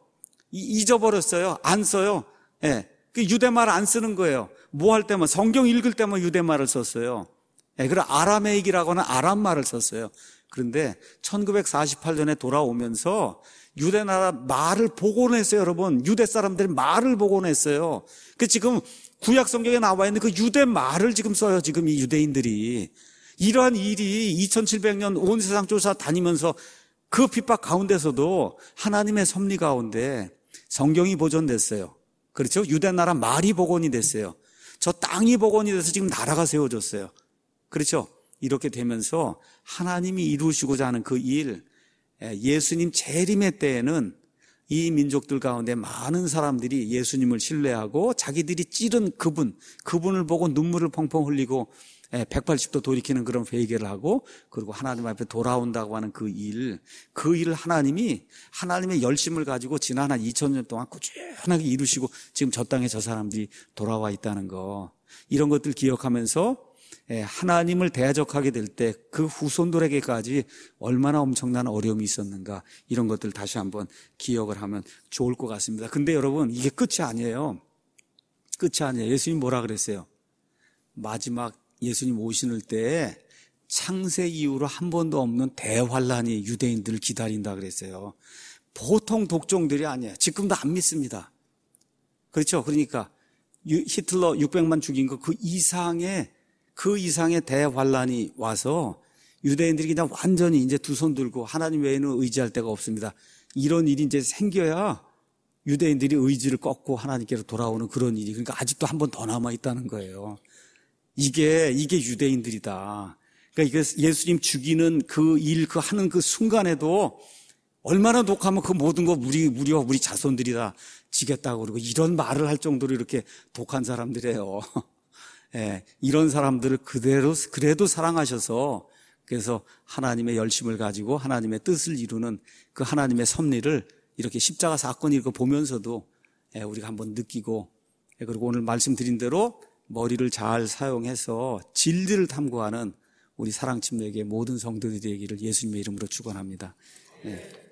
잊어버렸어요. 안 써요. 예. 그 유대 말 안 쓰는 거예요. 뭐 할 때만, 성경 읽을 때만 유대 말을 썼어요. 예. 그리고 아람에익이라고 하는 아람 말을 썼어요. 그런데 천구백사십팔 년에 돌아오면서 유대 나라 말을 복원했어요, 여러분. 유대 사람들이 말을 복원했어요. 그 지금 구약 성경에 나와 있는 그 유대 말을 지금 써요, 지금 이 유대인들이. 이러한 일이 이천칠백 년 온 세상 쫓아 다니면서 그 핍박 가운데서도 하나님의 섭리 가운데 성경이 보존됐어요. 그렇죠? 유대 나라 말이 복원이 됐어요. 저 땅이 복원이 돼서 지금 나라가 세워졌어요. 그렇죠? 이렇게 되면서 하나님이 이루시고자 하는 그 일, 예수님 재림의 때에는 이 민족들 가운데 많은 사람들이 예수님을 신뢰하고 자기들이 찌른 그분, 그분을 보고 눈물을 펑펑 흘리고 백팔십 도 돌이키는 그런 회개를 하고 그리고 하나님 앞에 돌아온다고 하는 그 일, 그 일을 하나님이 하나님의 열심을 가지고 지난 한 이천 년 동안 꾸준하게 이루시고 지금 저 땅에 저 사람들이 돌아와 있다는 거, 이런 것들 기억하면서 하나님을 대적하게 될 때 그 후손들에게까지 얼마나 엄청난 어려움이 있었는가, 이런 것들 다시 한번 기억을 하면 좋을 것 같습니다. 근데 여러분, 이게 끝이 아니에요. 끝이 아니에요. 예수님 뭐라 그랬어요? 마지막 예수님 오시는 때에 창세 이후로 한 번도 없는 대환란이 유대인들을 기다린다 그랬어요. 보통 독종들이 아니에요. 지금도 안 믿습니다. 그렇죠? 그러니까 히틀러 육백만 죽인 거 그 이상의 그 이상의 대환란이 와서 유대인들이 그냥 완전히 이제 두 손 들고 하나님 외에는 의지할 데가 없습니다. 이런 일이 이제 생겨야 유대인들이 의지를 꺾고 하나님께로 돌아오는 그런 일이, 그러니까 아직도 한 번 더 남아 있다는 거예요. 이게 이게 유대인들이다. 그러니까 이게 예수님 죽이는 그 일, 그 하는 그 순간에도 얼마나 독하면 그 모든 거 우리 우리와 우리 자손들이다 지겠다고 그러고 이런 말을 할 정도로 이렇게 독한 사람들이에요. 예, 이런 사람들을 그대로 그래도 사랑하셔서 그래서 하나님의 열심을 가지고 하나님의 뜻을 이루는 그 하나님의 섭리를 이렇게 십자가 사건 이거 보면서도 예, 우리가 한번 느끼고, 예, 그리고 오늘 말씀드린 대로 머리를 잘 사용해서 진리를 탐구하는 우리 사랑침례교회 모든 성도들이 되기를 예수님의 이름으로 축원합니다. 예.